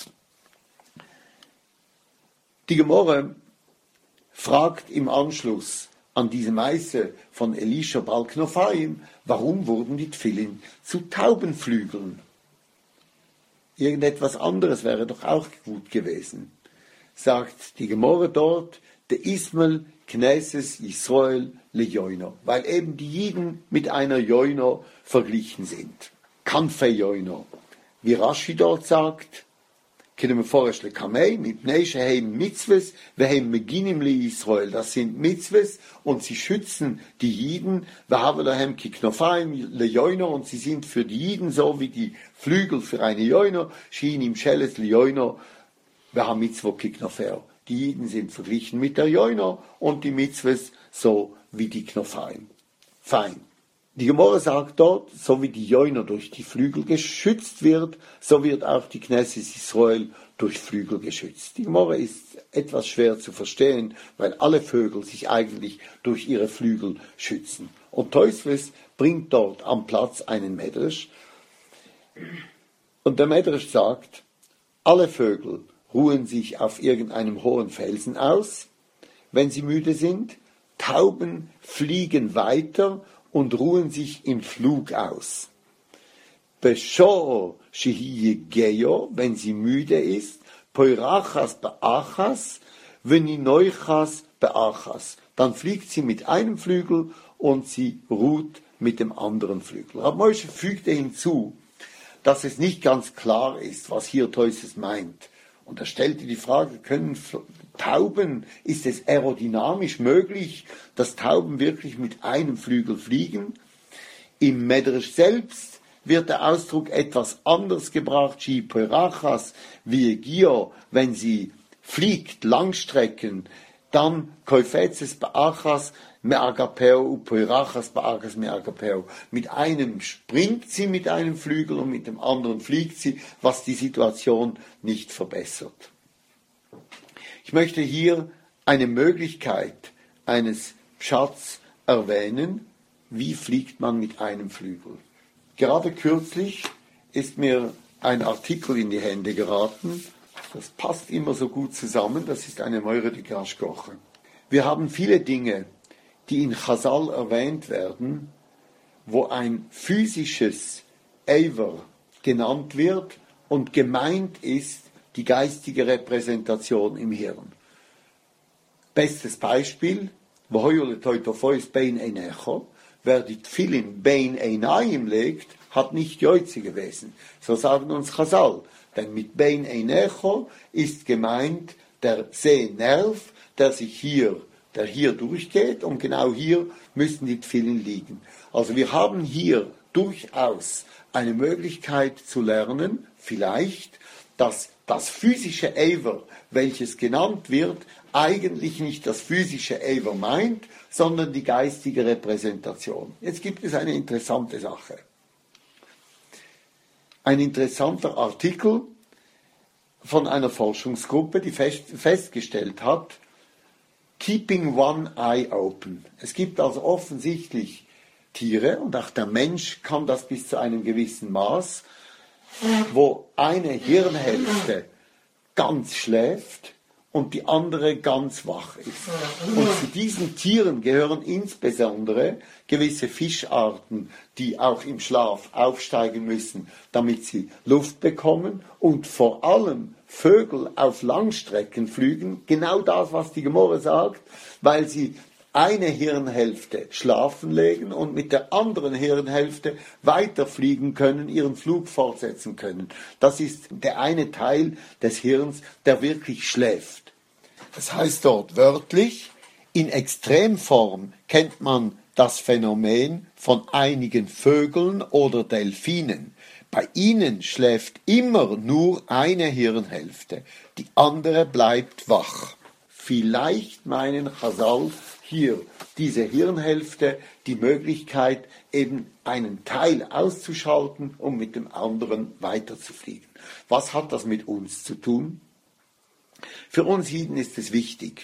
S1: Die Gemorre fragt im Anschluss an diese Meise von Elisha Baal Knofayim, warum wurden die Tfilin zu Taubenflügeln? Irgendetwas anderes wäre doch auch gut gewesen. Sagt die Gemorre dort, der Ismael Knesses Israel le Joino, weil eben die Jiden mit einer Joino verglichen sind. Kanfe Joino. Wie Rashi dort sagt, können wir vorstellen, Kamei, mit Neische haben Mitzvahs, wir haben Meginim li Israel, das sind Mitzvahs und sie schützen die Jiden, wir haben daheim ki Knofayim le Joiner und sie sind für die Jiden so wie die Flügel für eine Joiner, schien im Schelles le Joiner, wir haben Mitzvah ki Knofer. Die Jiden sind verglichen mit der Joiner und die Mitzvahs so wie die Knofayim. Fein. Die Gemorre sagt dort, so wie die Joiner durch die Flügel geschützt wird, so wird auch die Knesset Israel durch Flügel geschützt. Die Gemorre ist etwas schwer zu verstehen, weil alle Vögel sich eigentlich durch ihre Flügel schützen. Und Tosfos bringt dort am Platz einen Medrash. Und der Medrash sagt, alle Vögel ruhen sich auf irgendeinem hohen Felsen aus, wenn sie müde sind. Tauben fliegen weiter und ruhen sich im Flug aus. Besho shehi geyo, wenn sie müde ist, poirachas beachas, veninoichas beachas. Dann fliegt sie mit einem Flügel und sie ruht mit dem anderen Flügel. Rab Moshe fügte hinzu, dass es nicht ganz klar ist, was hier Tosfos meint. Und er stellte die Frage, können Tauben, ist es aerodynamisch möglich, dass Tauben wirklich mit einem Flügel fliegen? Im Medrash selbst wird der Ausdruck etwas anders gebracht, Shi Poirachas, wie Gio, wenn sie fliegt, Langstrecken, dann Koifetzes Beachas, Me'agapeo, Poirachas Beachas Me'agapeo. Mit einem springt sie mit einem Flügel und mit dem anderen fliegt sie, was die Situation nicht verbessert. Ich möchte hier eine Möglichkeit eines Pschats erwähnen, wie fliegt man mit einem Flügel. Gerade kürzlich ist mir ein Artikel in die Hände geraten, das passt immer so gut zusammen, das ist eine Meure de Gashkoche. Wir haben viele Dinge, die in Chazal erwähnt werden, wo ein physisches Eiver genannt wird und gemeint ist die geistige Repräsentation im Hirn. Bestes Beispiel, wer die Tfilin bein einayim legt, hat nicht Joitze gewesen. So sagen uns Chazal. Denn mit bein einecho ist gemeint der Sehnerv, der hier durchgeht und genau hier müssen die Tfilin liegen. Also wir haben hier durchaus eine Möglichkeit zu lernen, vielleicht, dass das physische Eiver, welches genannt wird, eigentlich nicht das physische Eiver meint, sondern die geistige Repräsentation. Jetzt gibt es eine interessante Sache. Ein interessanter Artikel von einer Forschungsgruppe, die festgestellt hat, Keeping one eye open. Es gibt also offensichtlich Tiere, und auch der Mensch kann das bis zu einem gewissen Maß, wo eine Hirnhälfte ganz schläft und die andere ganz wach ist. Und zu diesen Tieren gehören insbesondere gewisse Fischarten, die auch im Schlaf aufsteigen müssen, damit sie Luft bekommen, und vor allem Vögel auf Langstrecken fliegen, genau das, was die Gemorre sagt, weil sie eine Hirnhälfte schlafen legen und mit der anderen Hirnhälfte weiterfliegen können, ihren Flug fortsetzen können. Das ist der eine Teil des Hirns, der wirklich schläft. Das heißt dort wörtlich, in Extremform kennt man das Phänomen von einigen Vögeln oder Delfinen. Bei ihnen schläft immer nur eine Hirnhälfte, die andere bleibt wach. Vielleicht meinen Chazal hier diese Hirnhälfte die Möglichkeit, eben einen Teil auszuschalten, um mit dem anderen weiterzufliegen. Was hat das mit uns zu tun? Für uns Jiden ist es wichtig.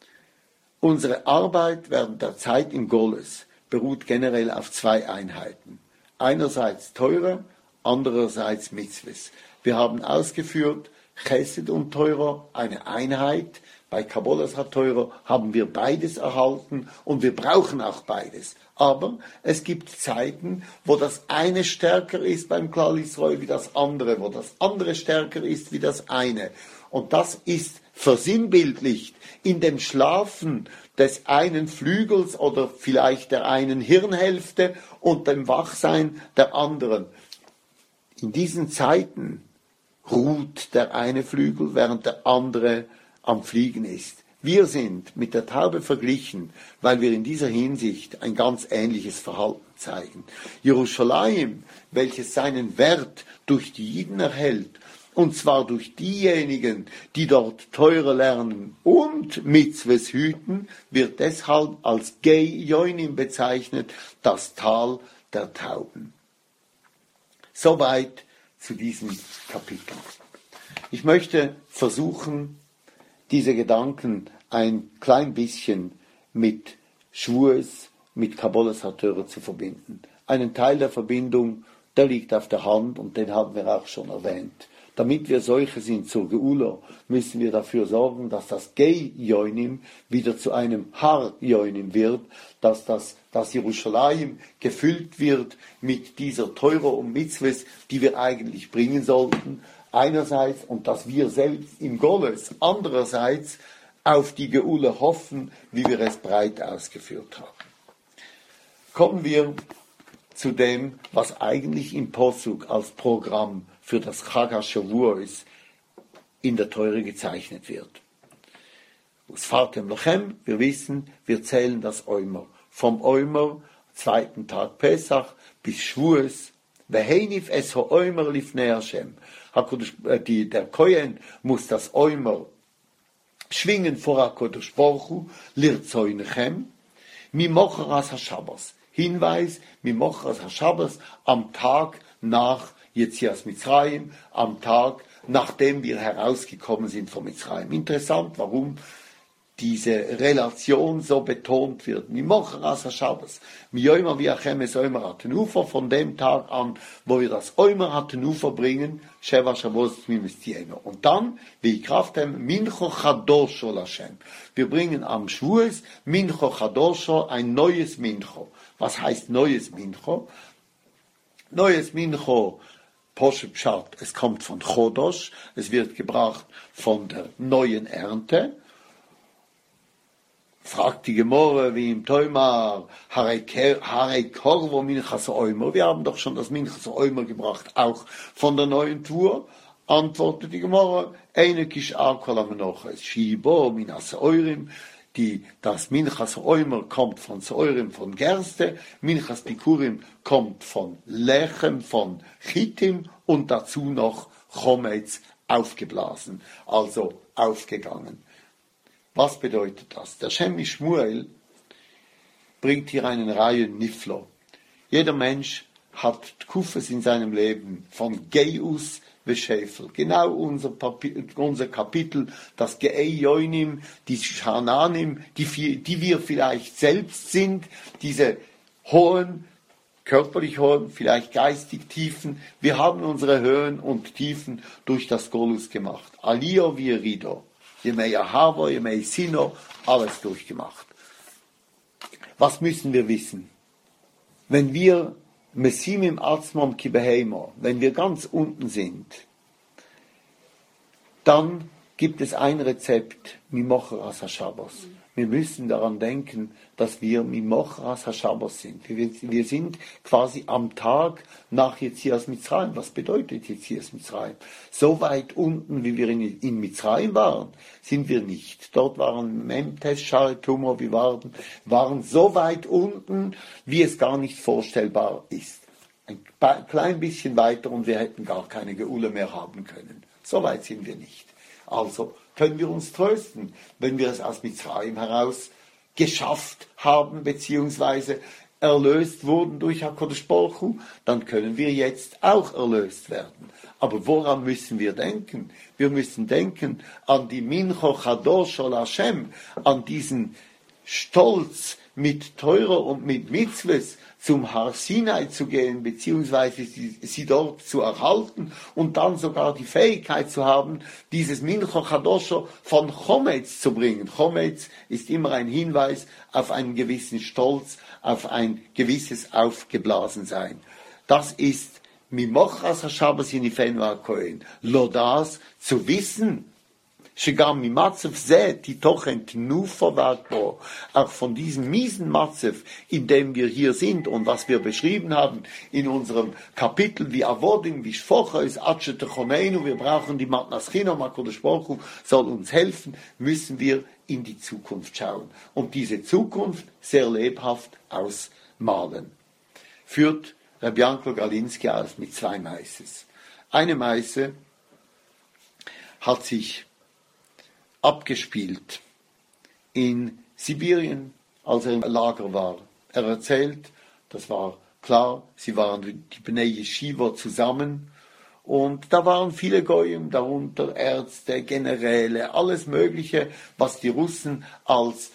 S1: Unsere Arbeit während der Zeit im Goles beruht generell auf zwei Einheiten. Einerseits Teure, andererseits Mitzvahs. Wir haben ausgeführt, Chesed und Teurer, eine Einheit. Bei Kabbalas HaTeura haben wir beides erhalten und wir brauchen auch beides. Aber es gibt Zeiten, wo das eine stärker ist beim Klal Yisrael wie das andere, wo das andere stärker ist wie das eine. Und das ist versinnbildlicht in dem Schlafen des einen Flügels oder vielleicht der einen Hirnhälfte und dem Wachsein der anderen. In diesen Zeiten ruht der eine Flügel, während der andere am Fliegen ist. Wir sind mit der Taube verglichen, weil wir in dieser Hinsicht ein ganz ähnliches Verhalten zeigen. Jerusalem, welches seinen Wert durch die Jiden erhält, und zwar durch diejenigen, die dort Teure lernen und Mitzwes hüten, wird deshalb als Gei Yoinim bezeichnet, das Tal der Tauben. Soweit zu diesem Kapitel. Ich möchte versuchen, diese Gedanken ein klein bisschen mit Schwurs, mit Kabbalas HaTorah zu verbinden. Einen Teil der Verbindung, der liegt auf der Hand und den haben wir auch schon erwähnt. Damit wir solche sind zur Geula, müssen wir dafür sorgen, dass das Gei Yoinim wieder zu einem Har Yoinim wird, dass das Jerusalem gefüllt wird mit dieser Teure und Mitzwes, die wir eigentlich bringen sollten, einerseits, und dass wir selbst im Goles andererseits auf die Geula hoffen, wie wir es breit ausgeführt haben. Kommen wir zu dem, was eigentlich im Posuk als Programm für das Chag HaShavuos in der Teure gezeichnet wird. Usfartem Lochem, wir wissen, wir zählen das Omer. Vom Omer, zweiten Tag Pesach, bis Shavuos, Vehenif es ho-Omer lifnei Hashem. Der Kohen muss das Omer schwingen vor HaKadosh Baruch Hu, lirzoinechem, mimocharas HaShabbos. Hinweis, mimocharas HaShabbos, am Tag nach Jetzias Mitzrayim, am Tag, nachdem wir herausgekommen sind von Mitzrayim. Interessant, warum diese Relation so betont wird. Mimocharas HaShabbos, miyoyma viachem es Omer HaTenufa, von dem Tag an, wo wir das Omer HaTenufa bringen, Sheva Shavuos Mimestieno. Und dann, wie Kraftem, Mincho Chadosho Lashem. Wir bringen am Shavuos Mincho Chadosho, ein neues Mincho. Was heißt neues Mincho? Neues Mincho, Poshe Pshat, es kommt von Chodosh, es wird gebracht von der neuen Ernte. Fragt die Gemorre, wie im Teumar, Harei Korvo Minchas Oimer. Wir haben doch schon das Minchas Oimer gebracht, auch von der neuen Tour. Antwortet die Gemorre, Eine Kish Arkol Amenoches, Shibo Minas Eurim. Das Minchas Oimer kommt von Säurim, von Gerste, Minchas Bikurim kommt von Lechem, von Chitim und dazu noch Chometz aufgeblasen, also aufgegangen. Was bedeutet das? Der Shem Shmuel bringt hier eine Reihe Niflo. Jeder Mensch hat Kufes in seinem Leben von Geus Beschäfel. Genau unser Kapitel, das Geei Yoinim, die Shananim, die wir vielleicht selbst sind, diese hohen, körperlich hohen, vielleicht geistig tiefen. Wir haben unsere Höhen und Tiefen durch das Golus gemacht. Aliyah wie Rido. Jemei Ahava, Jemei Sino, alles durchgemacht. Was müssen wir wissen? Wenn wir Mesimim Atzmam Kibeheimo, wenn wir ganz unten sind, dann gibt es ein Rezept, Mimocharas HaShabbos. Wir müssen daran denken, dass wir Mimocharas HaShabbos sind. Wir sind quasi am Tag nach Jetzias Mitzrayim. Was bedeutet Jetzias Mitzrayim? So weit unten, wie wir in Mitzrayim waren, sind wir nicht. Dort waren Memtes, Sharetumor, wir waren so weit unten, wie es gar nicht vorstellbar ist. Ein klein bisschen weiter und wir hätten gar keine Geule mehr haben können. So weit sind wir nicht. Also können wir uns trösten, wenn wir es aus Mitzrayim heraus geschafft haben, beziehungsweise erlöst wurden durch HaKadosh Baruch Hu, dann können wir jetzt auch erlöst werden. Aber woran müssen wir denken? Wir müssen denken an die Mincho Chadosh Ol Hashem, an diesen Stolz mit Teurer und mit Mitzvahs zum Har Sinai zu gehen, beziehungsweise sie dort zu erhalten und dann sogar die Fähigkeit zu haben, dieses Mincho Chadosho von Chometz zu bringen. Chometz ist immer ein Hinweis auf einen gewissen Stolz, auf ein gewisses Aufgeblasensein. Das ist Mimochas HaShabbos Inifenu HaKohen. Lodas, zu wissen, שגם ממצב זה תיתוכן תנופה והגבוה. Auch von diesem miesen Matzev, in dem wir hier sind und was wir beschrieben haben in unserem Kapitel, wie Avodim, wie Shfochos, Atschetechonenu, wir brauchen die Matnaschino, Makodesh Baruch Hu soll uns helfen, müssen wir in die Zukunft schauen. Und diese Zukunft sehr lebhaft ausmalen. Führt Rabbi Yankel Galinski aus mit 2 Meises. Eine Meise hat sich abgespielt in Sibirien, als er im Lager war. Er erzählt, das war klar, sie waren die Bnei Yeshiva zusammen und da waren viele Goyim, darunter Ärzte, Generäle, alles Mögliche, was die Russen als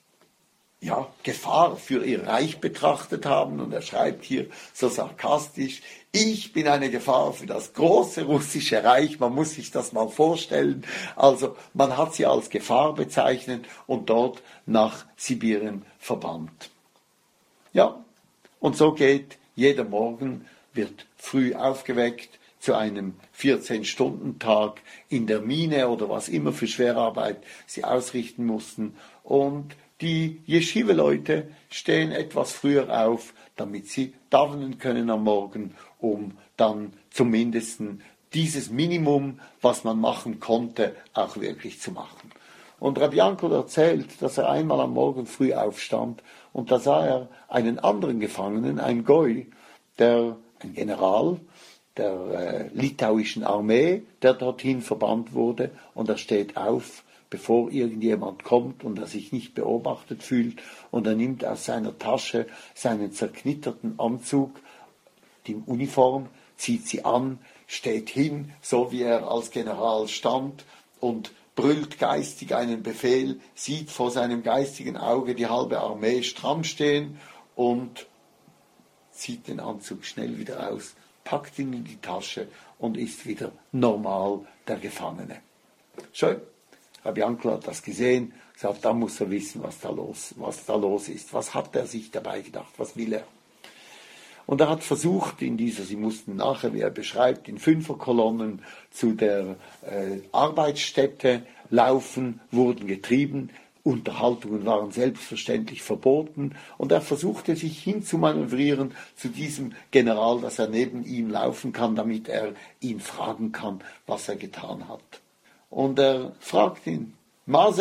S1: Gefahr für ihr Reich betrachtet haben. Und er schreibt hier so sarkastisch, ich bin eine Gefahr für das große russische Reich. Man muss sich das mal vorstellen. Also man hat sie als Gefahr bezeichnet und dort nach Sibirien verbannt. Ja, und so geht jeder Morgen, wird früh aufgeweckt zu einem 14-Stunden-Tag in der Mine oder was immer für Schwerarbeit sie ausrichten mussten. Und die Yeshiva-Leute stehen etwas früher auf, damit sie davenen können am Morgen, um dann zumindest dieses Minimum, was man machen konnte, auch wirklich zu machen. Und Rabbi Yankel erzählt, dass er einmal am Morgen früh aufstand und da sah er einen anderen Gefangenen, ein Goy, ein General der litauischen Armee, der dorthin verbannt wurde, und er steht auf, bevor irgendjemand kommt und er sich nicht beobachtet fühlt, und er nimmt aus seiner Tasche seinen zerknitterten Anzug, die Uniform, zieht sie an, steht hin, so wie er als General stand, und brüllt geistig einen Befehl, sieht vor seinem geistigen Auge die halbe Armee stramm stehen und zieht den Anzug schnell wieder aus, packt ihn in die Tasche und ist wieder normal der Gefangene. Schön. Rabbi Yankel hat das gesehen, gesagt, da muss er wissen, was da los ist. Was hat er sich dabei gedacht? Was will er? Und er hat versucht, sie mussten nachher, wie er beschreibt, in 5er-Kolonnen zu der Arbeitsstätte laufen, wurden getrieben. Unterhaltungen waren selbstverständlich verboten. Und er versuchte, sich hinzumanövrieren zu diesem General, dass er neben ihm laufen kann, damit er ihn fragen kann, was er getan hat. Und er fragt ihn, was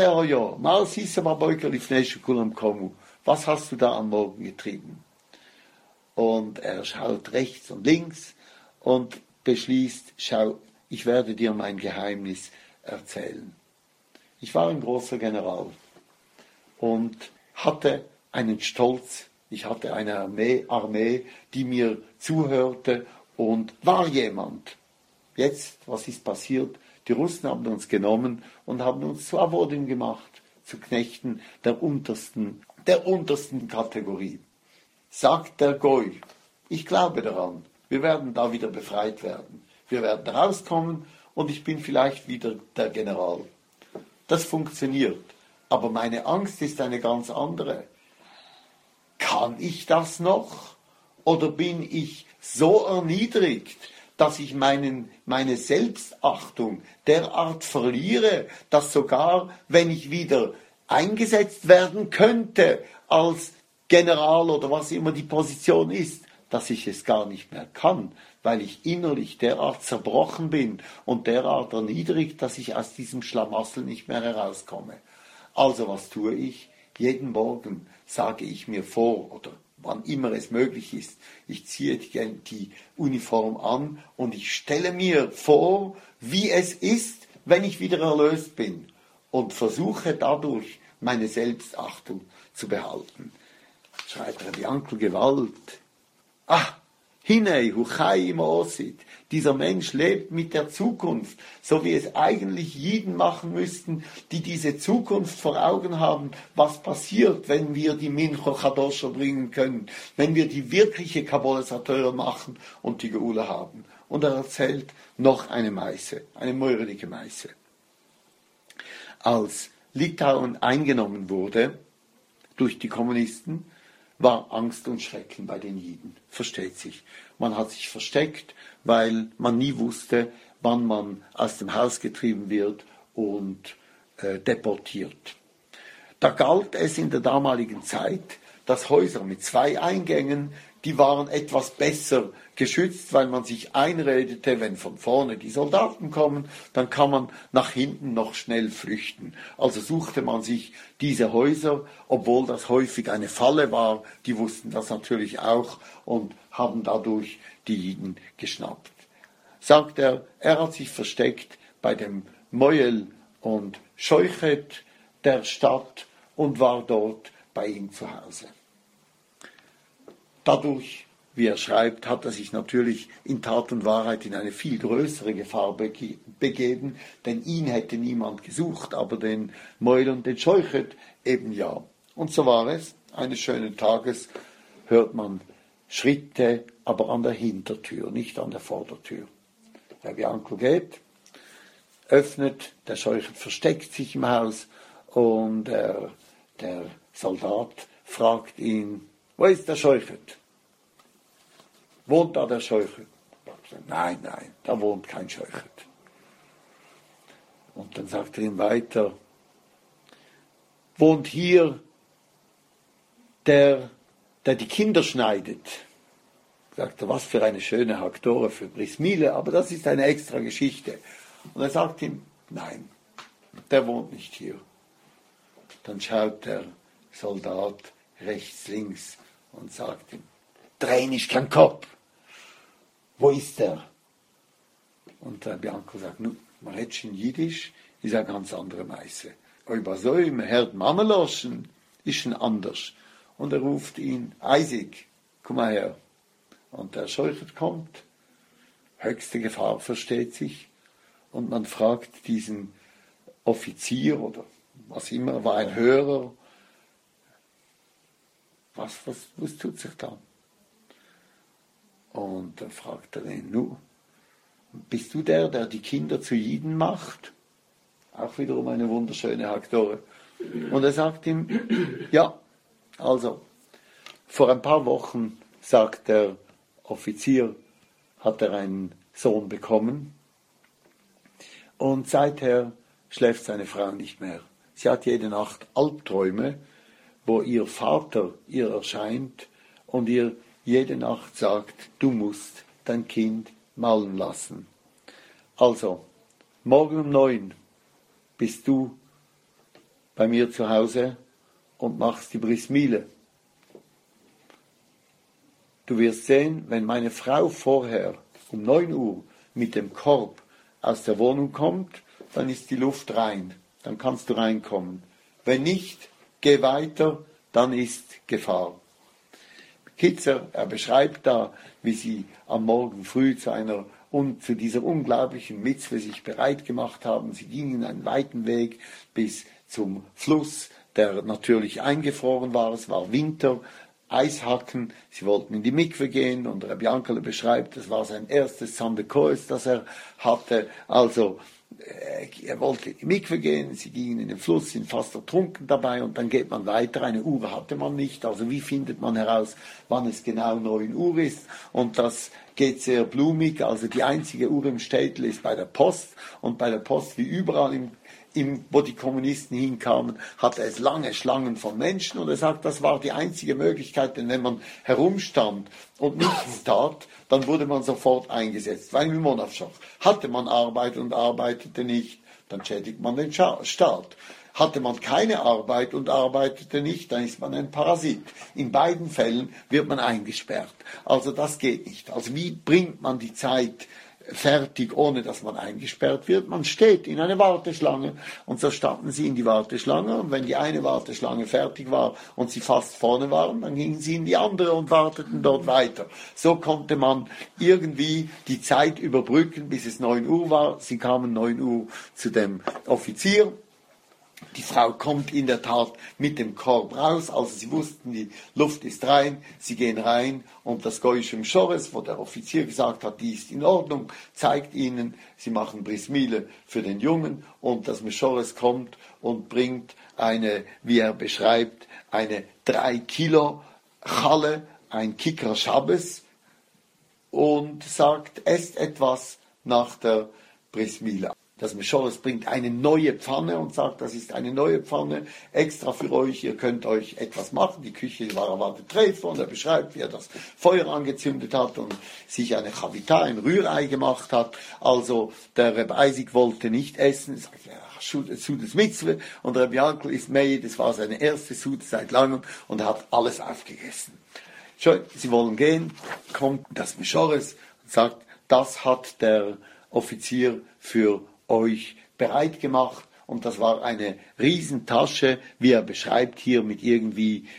S1: hast du da am Morgen getrieben? Und er schaut rechts und links und beschließt, schau, ich werde dir mein Geheimnis erzählen. Ich war ein großer General und hatte einen Stolz, ich hatte eine Armee, die mir zuhörte und war jemand. Jetzt, was ist passiert? Die Russen haben uns genommen und haben uns zu Avodim gemacht, zu Knechten der untersten Kategorie. Sagt der Goy, ich glaube daran, wir werden da wieder befreit werden. Wir werden rauskommen und ich bin vielleicht wieder der General. Das funktioniert, aber meine Angst ist eine ganz andere. Kann ich das noch? Oder bin ich so erniedrigt, dass ich meine Selbstachtung derart verliere, dass sogar, wenn ich wieder eingesetzt werden könnte als General oder was immer die Position ist, dass ich es gar nicht mehr kann, weil ich innerlich derart zerbrochen bin und derart erniedrigt, dass ich aus diesem Schlamassel nicht mehr herauskomme. Also was tue ich? Jeden Morgen sage ich mir vor, oder wann immer es möglich ist, ich ziehe die Uniform an und ich stelle mir vor, wie es ist, wenn ich wieder erlöst bin, und versuche dadurch meine Selbstachtung zu behalten. Schreibt Rabbi Yankel Gewalt. Hinei, hu chai im Osid. Dieser Mensch lebt mit der Zukunft, so wie es eigentlich Jiden machen müssten, die diese Zukunft vor Augen haben, was passiert, wenn wir die Mincho Chadosha bringen können, wenn wir die wirkliche Kabbalas HaTorah machen und die Geula haben. Und er erzählt noch eine Meise, eine meurige Meise. Als Litauen eingenommen wurde durch die Kommunisten, war Angst und Schrecken bei den Jiden. Versteht sich. Man hat sich versteckt, weil man nie wusste, wann man aus dem Haus getrieben wird und deportiert. Da galt es in der damaligen Zeit, dass Häuser mit 2 Eingängen, die waren etwas besser geschützt, weil man sich einredete, wenn von vorne die Soldaten kommen, dann kann man nach hinten noch schnell flüchten. Also suchte man sich diese Häuser, obwohl das häufig eine Falle war, die wussten das natürlich auch und haben dadurch die Jiden geschnappt. Sagt er hat sich versteckt bei dem Moel und Scheuchet der Stadt und war dort bei ihm zu Hause. Dadurch, wie er schreibt, hat er sich natürlich in Tat und Wahrheit in eine viel größere Gefahr begeben, denn ihn hätte niemand gesucht, aber den Moel und den Scheuchet eben ja. Und so war es. Eines schönen Tages hört man Schritte, aber an der Hintertür, nicht an der Vordertür. Der Bianco geht, öffnet, der Scheuchet versteckt sich im Haus und der Soldat fragt ihn, wo ist der Scheuchet? Wohnt da der Scheuchet? Nein, da wohnt kein Scheuchet. Und dann sagt er ihm weiter, wohnt hier der die Kinder schneidet? Sagt er, was für eine schöne Haktore für Bris Milah, aber das ist eine extra Geschichte. Und er sagt ihm, nein, der wohnt nicht hier. Dann schaut der Soldat rechts, links und sagt ihm, dreh nicht keinen Kopf. Wo ist der? Und der Bianco sagt, nu, man redet in Jiddisch, ist eine ganz andere Meise. Aber so, im Herd Mammeloschen ist schon anders. Und er ruft ihn, Isaac, komm mal her. Und der Scheuchet kommt, höchste Gefahr versteht sich, und man fragt diesen Offizier oder was immer, war ein Hörer, was tut sich da? Und dann fragt er ihn, nu, bist du der die Kinder zu Jiden macht? Auch wiederum eine wunderschöne Haktore. Und er sagt ihm, ja, also, vor ein paar Wochen, sagt der Offizier, hat er einen Sohn bekommen und seither schläft seine Frau nicht mehr. Sie hat jede Nacht Albträume, wo ihr Vater ihr erscheint und ihr jede Nacht sagt, du musst dein Kind malen lassen. Also, morgen um 9 bist du bei mir zu Hause und machst die Bris Milah. Du wirst sehen, wenn meine Frau vorher um 9 Uhr mit dem Korb aus der Wohnung kommt, dann ist die Luft rein, dann kannst du reinkommen. Wenn nicht, geh weiter, dann ist Gefahr. Kitzer, er beschreibt da, wie sie am Morgen früh zu dieser unglaublichen Mitzwe sich bereit gemacht haben. Sie gingen einen weiten Weg bis zum Fluss, der natürlich eingefroren war. Es war Winter, Eishacken. Sie wollten in die Mikwe gehen und Rabbi Yankele beschreibt, das war sein erstes Sandekoes, das er hatte. Also er wollte in die Mikwe gehen, sie gingen in den Fluss, sind fast ertrunken dabei und dann geht man weiter. Eine Uhr hatte man nicht, also wie findet man heraus, wann es genau 9 Uhr ist? Und das geht sehr blumig, also die einzige Uhr im Städtel ist bei der Post und bei der Post wie überall wo die Kommunisten hinkamen, hatte es lange Schlangen von Menschen und er sagt, das war die einzige Möglichkeit, denn wenn man herumstand und nichts tat, dann wurde man sofort eingesetzt. Weil im Monatschach hatte man Arbeit und arbeitete nicht, dann schädigt man den Staat. Hatte man keine Arbeit und arbeitete nicht, dann ist man ein Parasit. In beiden Fällen wird man eingesperrt. Also das geht nicht. Also wie bringt man die Zeit fertig, ohne dass man eingesperrt wird? Man steht in eine Warteschlange und so standen sie in die Warteschlange und wenn die eine Warteschlange fertig war und sie fast vorne waren, dann gingen sie in die andere und warteten dort weiter. So konnte man irgendwie die Zeit überbrücken, bis es 9 Uhr war. Sie kamen 9 Uhr zu dem Offizier. Die Frau kommt in der Tat mit dem Korb raus, also sie wussten, die Luft ist rein, sie gehen rein und das Goyische Schores, wo der Offizier gesagt hat, die ist in Ordnung, zeigt ihnen, sie machen Bris Milah für den Jungen und das Meschores kommt und bringt eine, wie er beschreibt, eine 3 Kilo Challe, ein Kikar Shabbes und sagt, esst etwas nach der Bris Milah. Das Meschores bringt eine neue Pfanne und sagt, das ist eine neue Pfanne, extra für euch, ihr könnt euch etwas machen. Die Küche war erwartet Treffer und er beschreibt, wie er das Feuer angezündet hat und sich eine Chavita, ein Rührei gemacht hat. Also der Reb Eisig wollte nicht essen, er sagt, ja, Sudes Mitzwe, und Reb Yankel ist Mei, das war seine erste Sude seit langem und er hat alles aufgegessen. Schön, sie wollen gehen, kommt das Meschores und sagt, das hat der Offizier für euch bereit gemacht, und das war eine Riesentasche, wie er beschreibt hier, mit irgendwie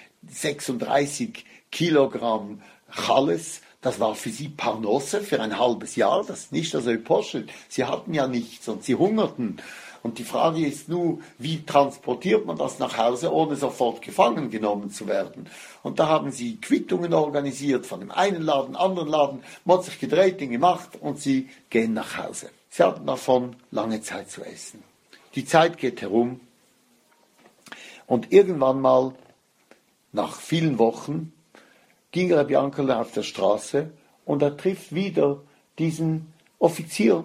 S1: 36 Kilogramm Challes. Das war für sie Parnosse für ein halbes Jahr, das ist nicht so poschelt. Sie hatten ja nichts und sie hungerten. Und die Frage ist nur, wie transportiert man das nach Hause, ohne sofort gefangen genommen zu werden? Und da haben sie Quittungen organisiert, von dem einen Laden, anderen Laden, man hat sich gedreht, Dinge gemacht und sie gehen nach Hause. Sie hatten davon lange Zeit zu essen. Die Zeit geht herum und irgendwann mal, nach vielen Wochen, ging Rabbi Yankel auf der Straße und er trifft wieder diesen Offizier.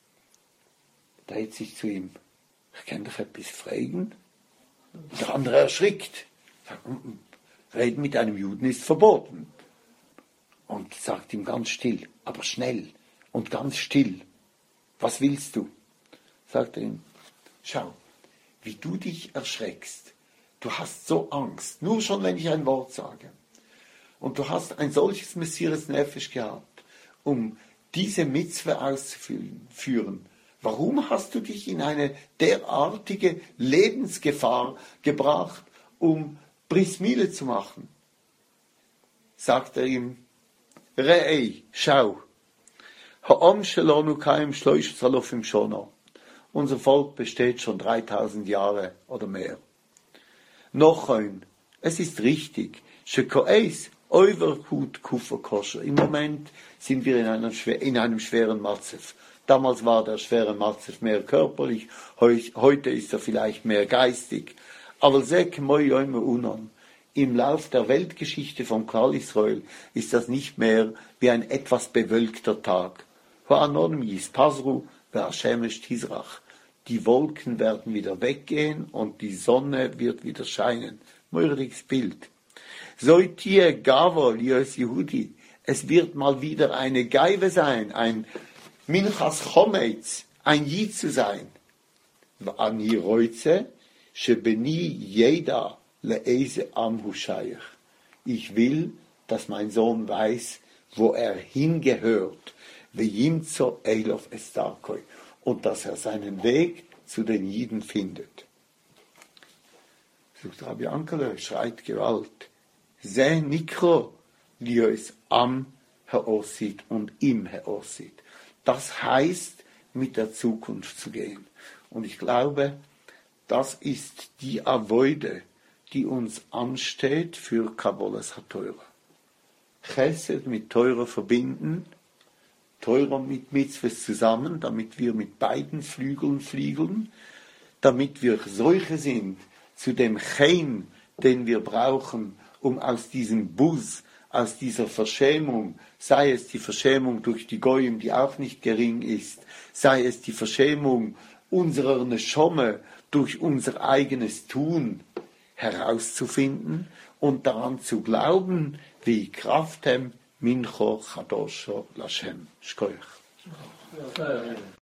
S1: Dreht sich zu ihm. Ich kann dich etwas fragen? Der andere erschrickt. Sagt, Reden mit einem Juden ist verboten. Und sagt ihm ganz still, aber schnell und ganz still. Was willst du? Sagt er ihm, schau, wie du dich erschreckst. Du hast so Angst, nur schon wenn ich ein Wort sage. Und du hast ein solches Messias Nefesh gehabt, um diese Mitzwe auszuführen. Warum hast du dich in eine derartige Lebensgefahr gebracht, um Bris Mile zu machen? Sagt er ihm, Re'ei, schau, Ha'om shelonu kaim shloish zalofim shona. Unser Volk besteht schon 3000 Jahre oder mehr. Noch ein, es ist richtig, shekoeis overhut kufer kosher. Im Moment sind wir in einem schweren Matzef. Damals war der schwere Matzef mehr körperlich, heute ist er vielleicht mehr geistig. Aber sek moi yoime unon. Im Lauf der Weltgeschichte von Klal Israel ist das nicht mehr wie ein etwas bewölkter Tag. Die Wolken werden wieder weggehen und die Sonne wird wieder scheinen. Möriges Bild. Soitie Gavo, lios Yehudi. Es wird mal wieder eine Geive sein, ein Minchas Chometz, ein Jid zu sein. Ani roitze, shebeni jeda leise am Hushayach. Ich will, dass mein Sohn weiß, wo er hingehört. Vejimzo Eilof Estarkoi. Und dass er seinen Weg zu den Jiden findet. Sagt Rabbi Yankel, schreit Gewalt. Se Nikro, lios am Heosid und im Heosid. Das heißt, mit der Zukunft zu gehen. Und ich glaube, das ist die Avoide, die uns ansteht für Kabbalas HaTeure. Chesed mit Teure verbinden, Teure mit Mitzvahs zusammen, damit wir mit beiden Flügeln fliegen, damit wir solche sind zu dem Chen, den wir brauchen, um aus diesem Bus, aus dieser Verschämung, sei es die Verschämung durch die Goyim, die auch nicht gering ist, sei es die Verschämung unserer Neshomme durch unser eigenes Tun herauszufinden und daran zu glauben, wie Kraftem Mincho Chadosho Lashem Shkoyach.